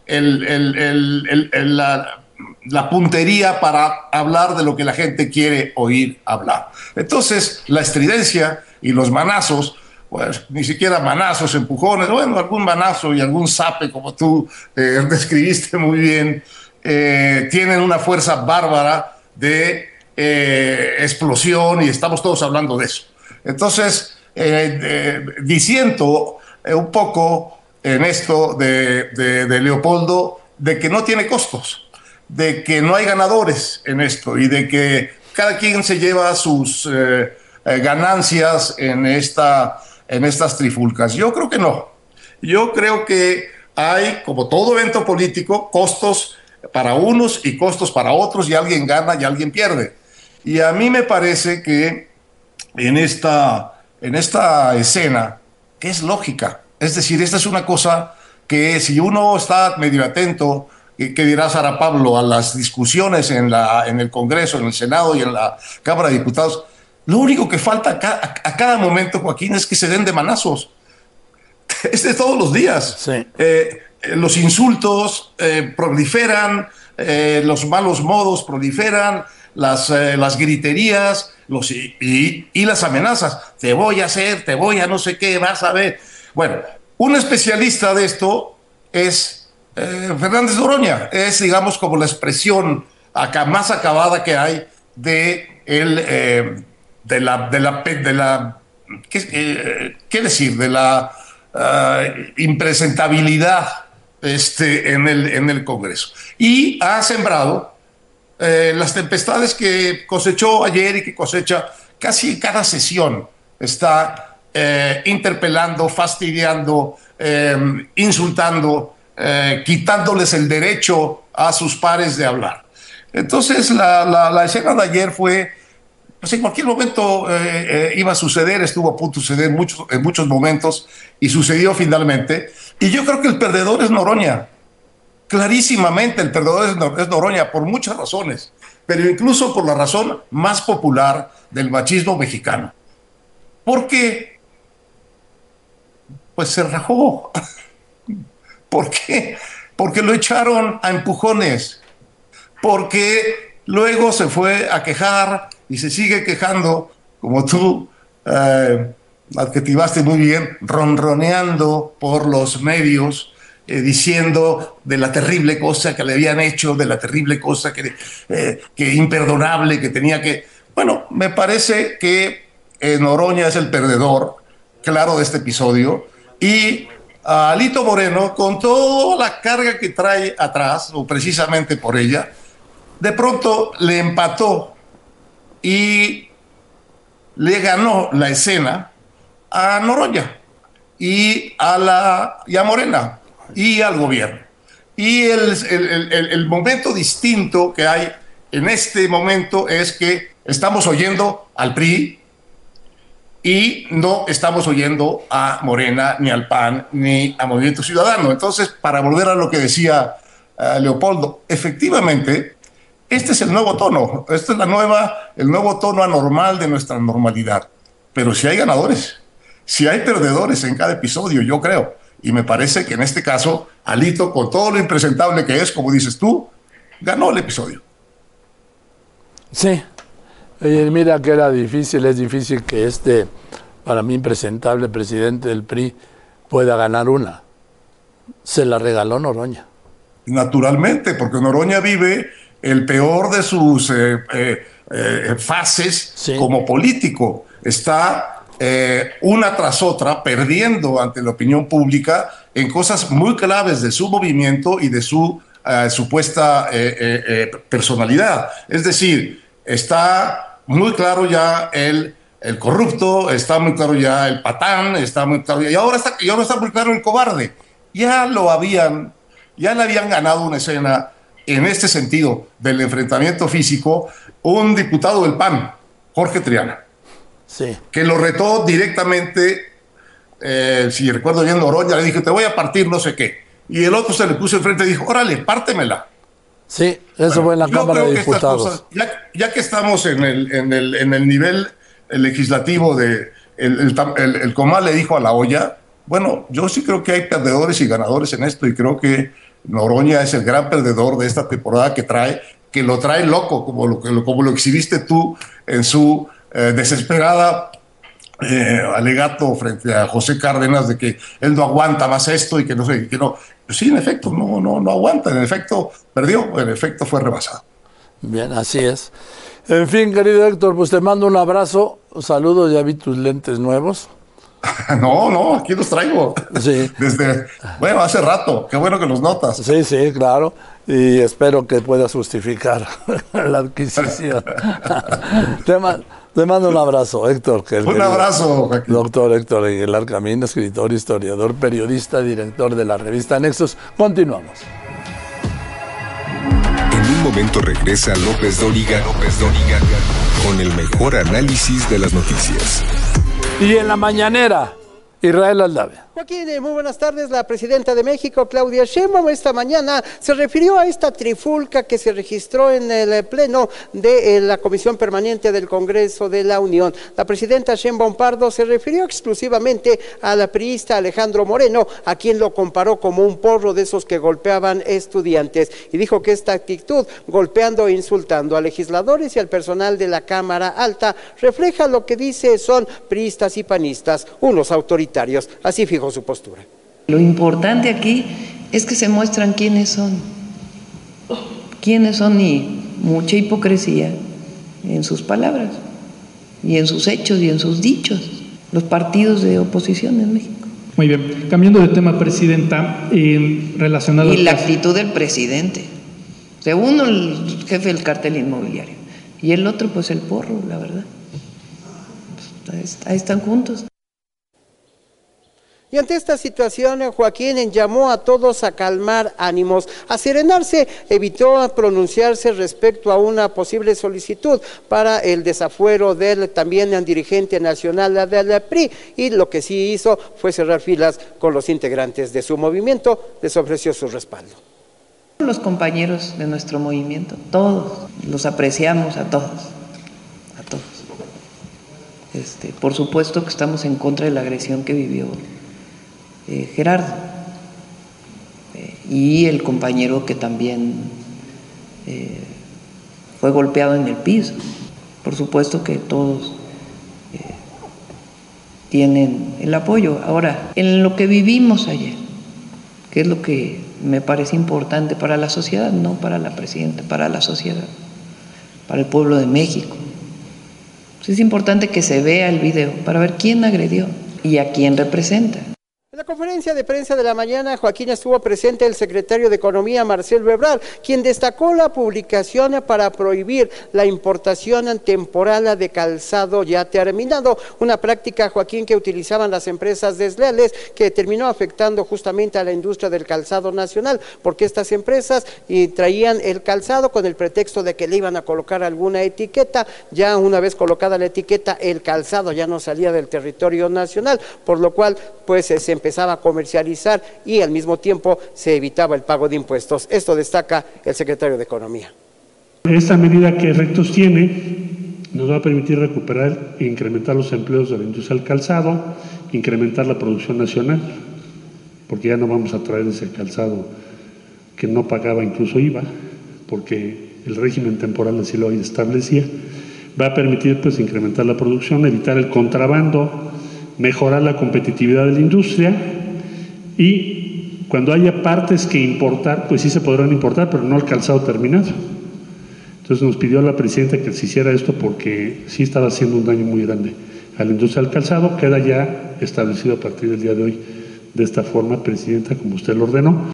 la puntería para hablar de lo que la gente quiere oír hablar. Entonces, la estridencia y los manazos, pues ni siquiera manazos, empujones, bueno, algún manazo y algún zape, como tú describiste muy bien, tienen una fuerza bárbara de explosión y estamos todos hablando de eso. Entonces, disiento un poco en esto de Leopoldo, de que no tiene costos, de que no hay ganadores en esto y de que cada quien se lleva sus ganancias en estas trifulcas. Yo creo que no. Yo creo que hay, como todo evento político, costos para unos y costos para otros, y alguien gana y alguien pierde. Y a mí me parece que en esta escena, que es lógica, es decir, esta es una cosa que si uno está medio atento, que dirá Sara Pablo, a las discusiones en el Congreso, en el Senado y en la Cámara de Diputados, lo único que falta a cada momento, Joaquín, es que se den de manazos. Es de todos los días. Sí. Los insultos proliferan, los malos modos proliferan, las griterías y las amenazas. Te voy a hacer, te voy a no sé qué, vas a ver. Bueno, un especialista de esto es Fernández Noroña. Es, digamos, como la expresión más acabada que hay de la impresentabilidad en el Congreso. Y ha sembrado las tempestades que cosechó ayer y que cosecha casi cada sesión. Está interpelando, fastidiando, insultando, quitándoles el derecho a sus pares de hablar. Entonces la escena de ayer fue, pues en cualquier momento iba a suceder, estuvo a punto de suceder en muchos momentos y sucedió finalmente. Y yo creo que el perdedor es Noroña. Clarísimamente el perdedor es Noroña por muchas razones, pero incluso por la razón más popular del machismo mexicano. ¿Por qué? Pues se rajó. ¿Por qué? Porque lo echaron a empujones. Porque luego se fue a quejar y se sigue quejando, como tú adjetivaste muy bien, ronroneando por los medios, diciendo de la terrible cosa que le habían hecho, de la terrible cosa que imperdonable, que tenía que... Bueno, me parece que Noroña es el perdedor, claro, de este episodio, y a Alito Moreno, con toda la carga que trae atrás, o precisamente por ella, de pronto le empató y le ganó la escena a Noroña y a Morena y al gobierno. Y el momento distinto que hay en este momento es que estamos oyendo al PRI y no estamos oyendo a Morena, ni al PAN, ni a Movimiento Ciudadano. Entonces, para volver a lo que decía Leopoldo, efectivamente, este es el nuevo tono, este es el nuevo tono anormal de nuestra normalidad. Pero si hay ganadores, si hay perdedores en cada episodio, yo creo. Y me parece que en este caso, Alito, con todo lo impresentable que es, como dices tú, ganó el episodio. Sí. Oye, mira que es difícil que este, para mí, impresentable presidente del PRI pueda ganar una. Se la regaló Noroña. Naturalmente, porque Noroña vive el peor de sus fases como político. Está una tras otra perdiendo ante la opinión pública en cosas muy claves de su movimiento y de su supuesta personalidad. Es decir, está muy claro ya el corrupto, está muy claro ya el patán, está muy claro y ahora está muy claro el cobarde. Ya le habían ganado una escena en este sentido del enfrentamiento físico un diputado del PAN, Jorge Triana, que lo retó directamente, si recuerdo bien, Noroña le dijo, te voy a partir no sé qué, y el otro se le puso enfrente y dijo, órale, pártemela. Sí, eso fue en la Cámara de Diputados. Cosas, ya que estamos en el nivel legislativo el Comal le dijo a la olla, bueno, yo sí creo que hay perdedores y ganadores en esto, y creo que Noroña es el gran perdedor de esta temporada que lo trae loco, como lo exhibiste tú en su desesperada alegato frente a José Cárdenas de que él no aguanta más esto y que no sé, que no. Sí, en efecto, no aguanta, en efecto perdió, en efecto fue rebasado. Bien, así es. En fin, querido Héctor, pues te mando un abrazo, saludos, ya vi tus lentes nuevos. No, aquí los traigo. Sí. Bueno, hace rato, qué bueno que los notas. Sí, claro, y espero que puedas justificar la adquisición. Te mando un abrazo, Héctor. Un abrazo, Joaquín. Doctor Héctor Aguilar Camín, escritor, historiador, periodista, director de la revista Nexos. Continuamos. En un momento regresa López Dóriga con el mejor análisis de las noticias. Y en la mañanera, Israel Aldave. Joaquín, muy buenas tardes. La presidenta de México, Claudia Sheinbaum, esta mañana se refirió a esta trifulca que se registró en el pleno de la Comisión Permanente del Congreso de la Unión. La presidenta Sheinbaum Pardo se refirió exclusivamente a la priista Alejandro Moreno, a quien lo comparó como un porro de esos que golpeaban estudiantes, y dijo que esta actitud, golpeando e insultando a legisladores y al personal de la Cámara Alta, refleja lo que dice son priistas y panistas, unos autoritarios. Así fijó su postura. Lo importante aquí es que se muestran quiénes son y mucha hipocresía en sus palabras y en sus hechos y en sus dichos, los partidos de oposición en México. Muy bien, cambiando de tema, presidenta, relacionado... Y la actitud del presidente, o sea, uno el jefe del cártel inmobiliario y el otro pues el porro, la verdad, ahí están juntos. Y ante esta situación, Joaquín llamó a todos a calmar ánimos, a serenarse, evitó pronunciarse respecto a una posible solicitud para el desafuero del también dirigente nacional del PRI, y lo que sí hizo fue cerrar filas con los integrantes de su movimiento, les ofreció su respaldo. Los compañeros de nuestro movimiento, todos, los apreciamos a todos. Por supuesto que estamos en contra de la agresión que vivió Gerardo y el compañero que también fue golpeado en el piso. Por supuesto que todos tienen el apoyo. Ahora, en lo que vivimos ayer, que es lo que me parece importante para la sociedad, no para la presidenta, para la sociedad, para el pueblo de México. Es importante que se vea el video para ver quién agredió y a quién representa. En la conferencia de prensa de la mañana, Joaquín, estuvo presente el secretario de Economía, Marcelo Ebrard, quien destacó la publicación para prohibir la importación temporal de calzado ya terminado, una práctica, Joaquín, que utilizaban las empresas desleales, que terminó afectando justamente a la industria del calzado nacional, porque estas empresas traían el calzado con el pretexto de que le iban a colocar alguna etiqueta. Ya una vez colocada la etiqueta, el calzado ya no salía del territorio nacional, por lo cual pues se empezaba a comercializar y al mismo tiempo se evitaba el pago de impuestos. Esto destaca el secretario de Economía. Esta medida, ¿qué efectos tiene? Nos va a permitir recuperar e incrementar los empleos de la industria del calzado, incrementar la producción nacional, porque ya no vamos a traer ese calzado que no pagaba incluso IVA, porque el régimen temporal así lo establecía. Va a permitir pues incrementar la producción, evitar el contrabando, mejorar la competitividad de la industria, y cuando haya partes que importar, pues sí se podrán importar, pero no el calzado terminado. Entonces nos pidió la presidenta que se hiciera esto porque sí estaba haciendo un daño muy grande a la industria del calzado. Queda ya establecido a partir del día de hoy de esta forma, presidenta, como usted lo ordenó.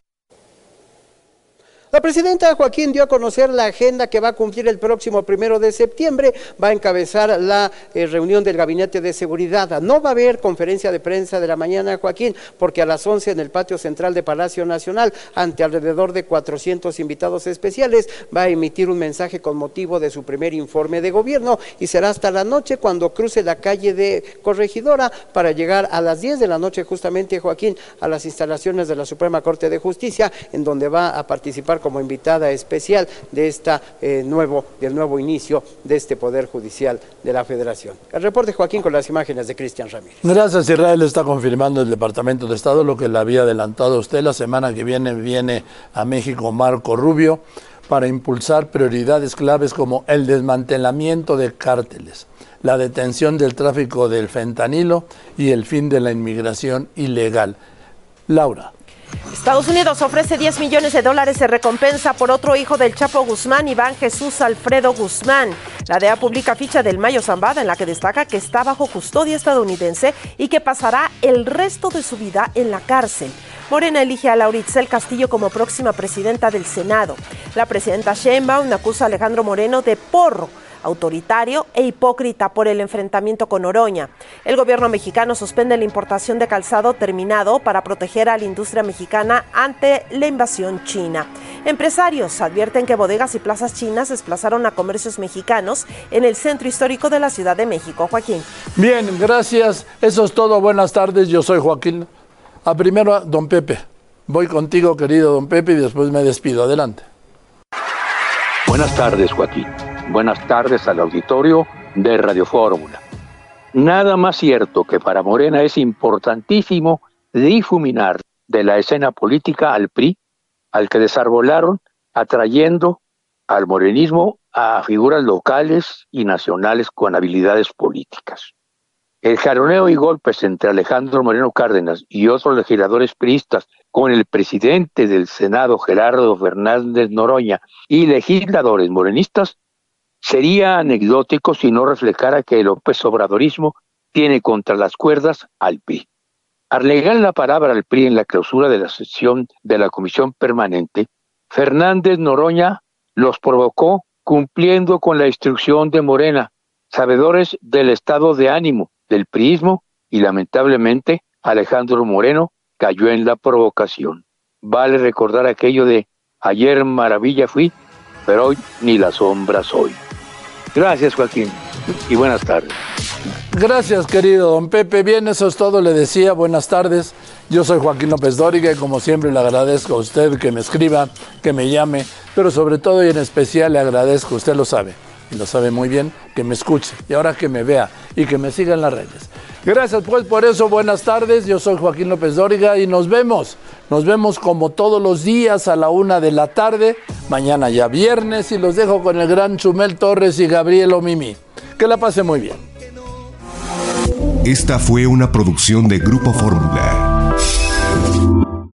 La presidenta Joaquín dio a conocer la agenda que va a cumplir el próximo 1 de septiembre. Va a encabezar la reunión del Gabinete de Seguridad. No va a haber conferencia de prensa de la mañana, Joaquín, porque a las 11 en el patio central de Palacio Nacional, ante alrededor de 400 invitados especiales, va a emitir un mensaje con motivo de su primer informe de gobierno, y será hasta la noche cuando cruce la calle de Corregidora para llegar a las 10 de la noche justamente, Joaquín, a las instalaciones de la Suprema Corte de Justicia, en donde va a participar como invitada especial de del nuevo inicio de este Poder Judicial de la Federación. El reporte, Joaquín, con las imágenes de Cristian Ramírez. Gracias, Israel. Está confirmando el Departamento de Estado lo que le había adelantado a usted. La semana que viene a México Marco Rubio para impulsar prioridades claves como el desmantelamiento de cárteles, la detención del tráfico del fentanilo y el fin de la inmigración ilegal. Laura. Estados Unidos ofrece $10 millones de recompensa por otro hijo del Chapo Guzmán, Iván Jesús Alfredo Guzmán. La DEA publica ficha del Mayo Zambada en la que destaca que está bajo custodia estadounidense y que pasará el resto de su vida en la cárcel. Morena elige a Laura Itzel Castillo como próxima presidenta del Senado. La presidenta Sheinbaum acusa a Alejandro Moreno de porro, autoritario e hipócrita por el enfrentamiento con Noroña. El gobierno mexicano suspende la importación de calzado terminado para proteger a la industria mexicana ante la invasión china. Empresarios advierten que bodegas y plazas chinas desplazaron a comercios mexicanos en el centro histórico de la Ciudad de México. Joaquín. Bien, gracias. Eso es todo. Buenas tardes. Yo soy Joaquín. Primero, don Pepe. Voy contigo, querido don Pepe, y después me despido. Adelante. Buenas tardes, Joaquín. Buenas tardes al auditorio de Radio Fórmula. Nada más cierto que para Morena es importantísimo difuminar de la escena política al PRI, al que desarbolaron, atrayendo al morenismo a figuras locales y nacionales con habilidades políticas. El jaloneo y golpes entre Alejandro Moreno Cárdenas y otros legisladores priistas con el presidente del Senado, Gerardo Fernández Noroña, y legisladores morenistas, sería anecdótico si no reflejara que el López Obradorismo tiene contra las cuerdas al PRI. Al negar la palabra al PRI en la clausura de la sesión de la Comisión Permanente, Fernández Noroña los provocó cumpliendo con la instrucción de Morena, sabedores del estado de ánimo del priismo, y lamentablemente Alejandro Moreno cayó en la provocación. Vale recordar aquello de ayer maravilla fui, pero hoy ni la sombra soy. Gracias, Joaquín, y buenas tardes. Gracias, querido don Pepe. Bien, eso es todo, le decía. Buenas tardes. Yo soy Joaquín López Dóriga y como siempre le agradezco a usted que me escriba, que me llame, pero sobre todo y en especial le agradezco, usted lo sabe, y lo sabe muy bien, que me escuche y ahora que me vea y que me siga en las redes. Gracias pues por eso, buenas tardes, yo soy Joaquín López Dóriga y nos vemos como todos los días a la 1 de la tarde, mañana ya viernes, y los dejo con el gran Chumel Torres y Gabriel Omimi. Que la pase muy bien. Esta fue una producción de Grupo Fórmula.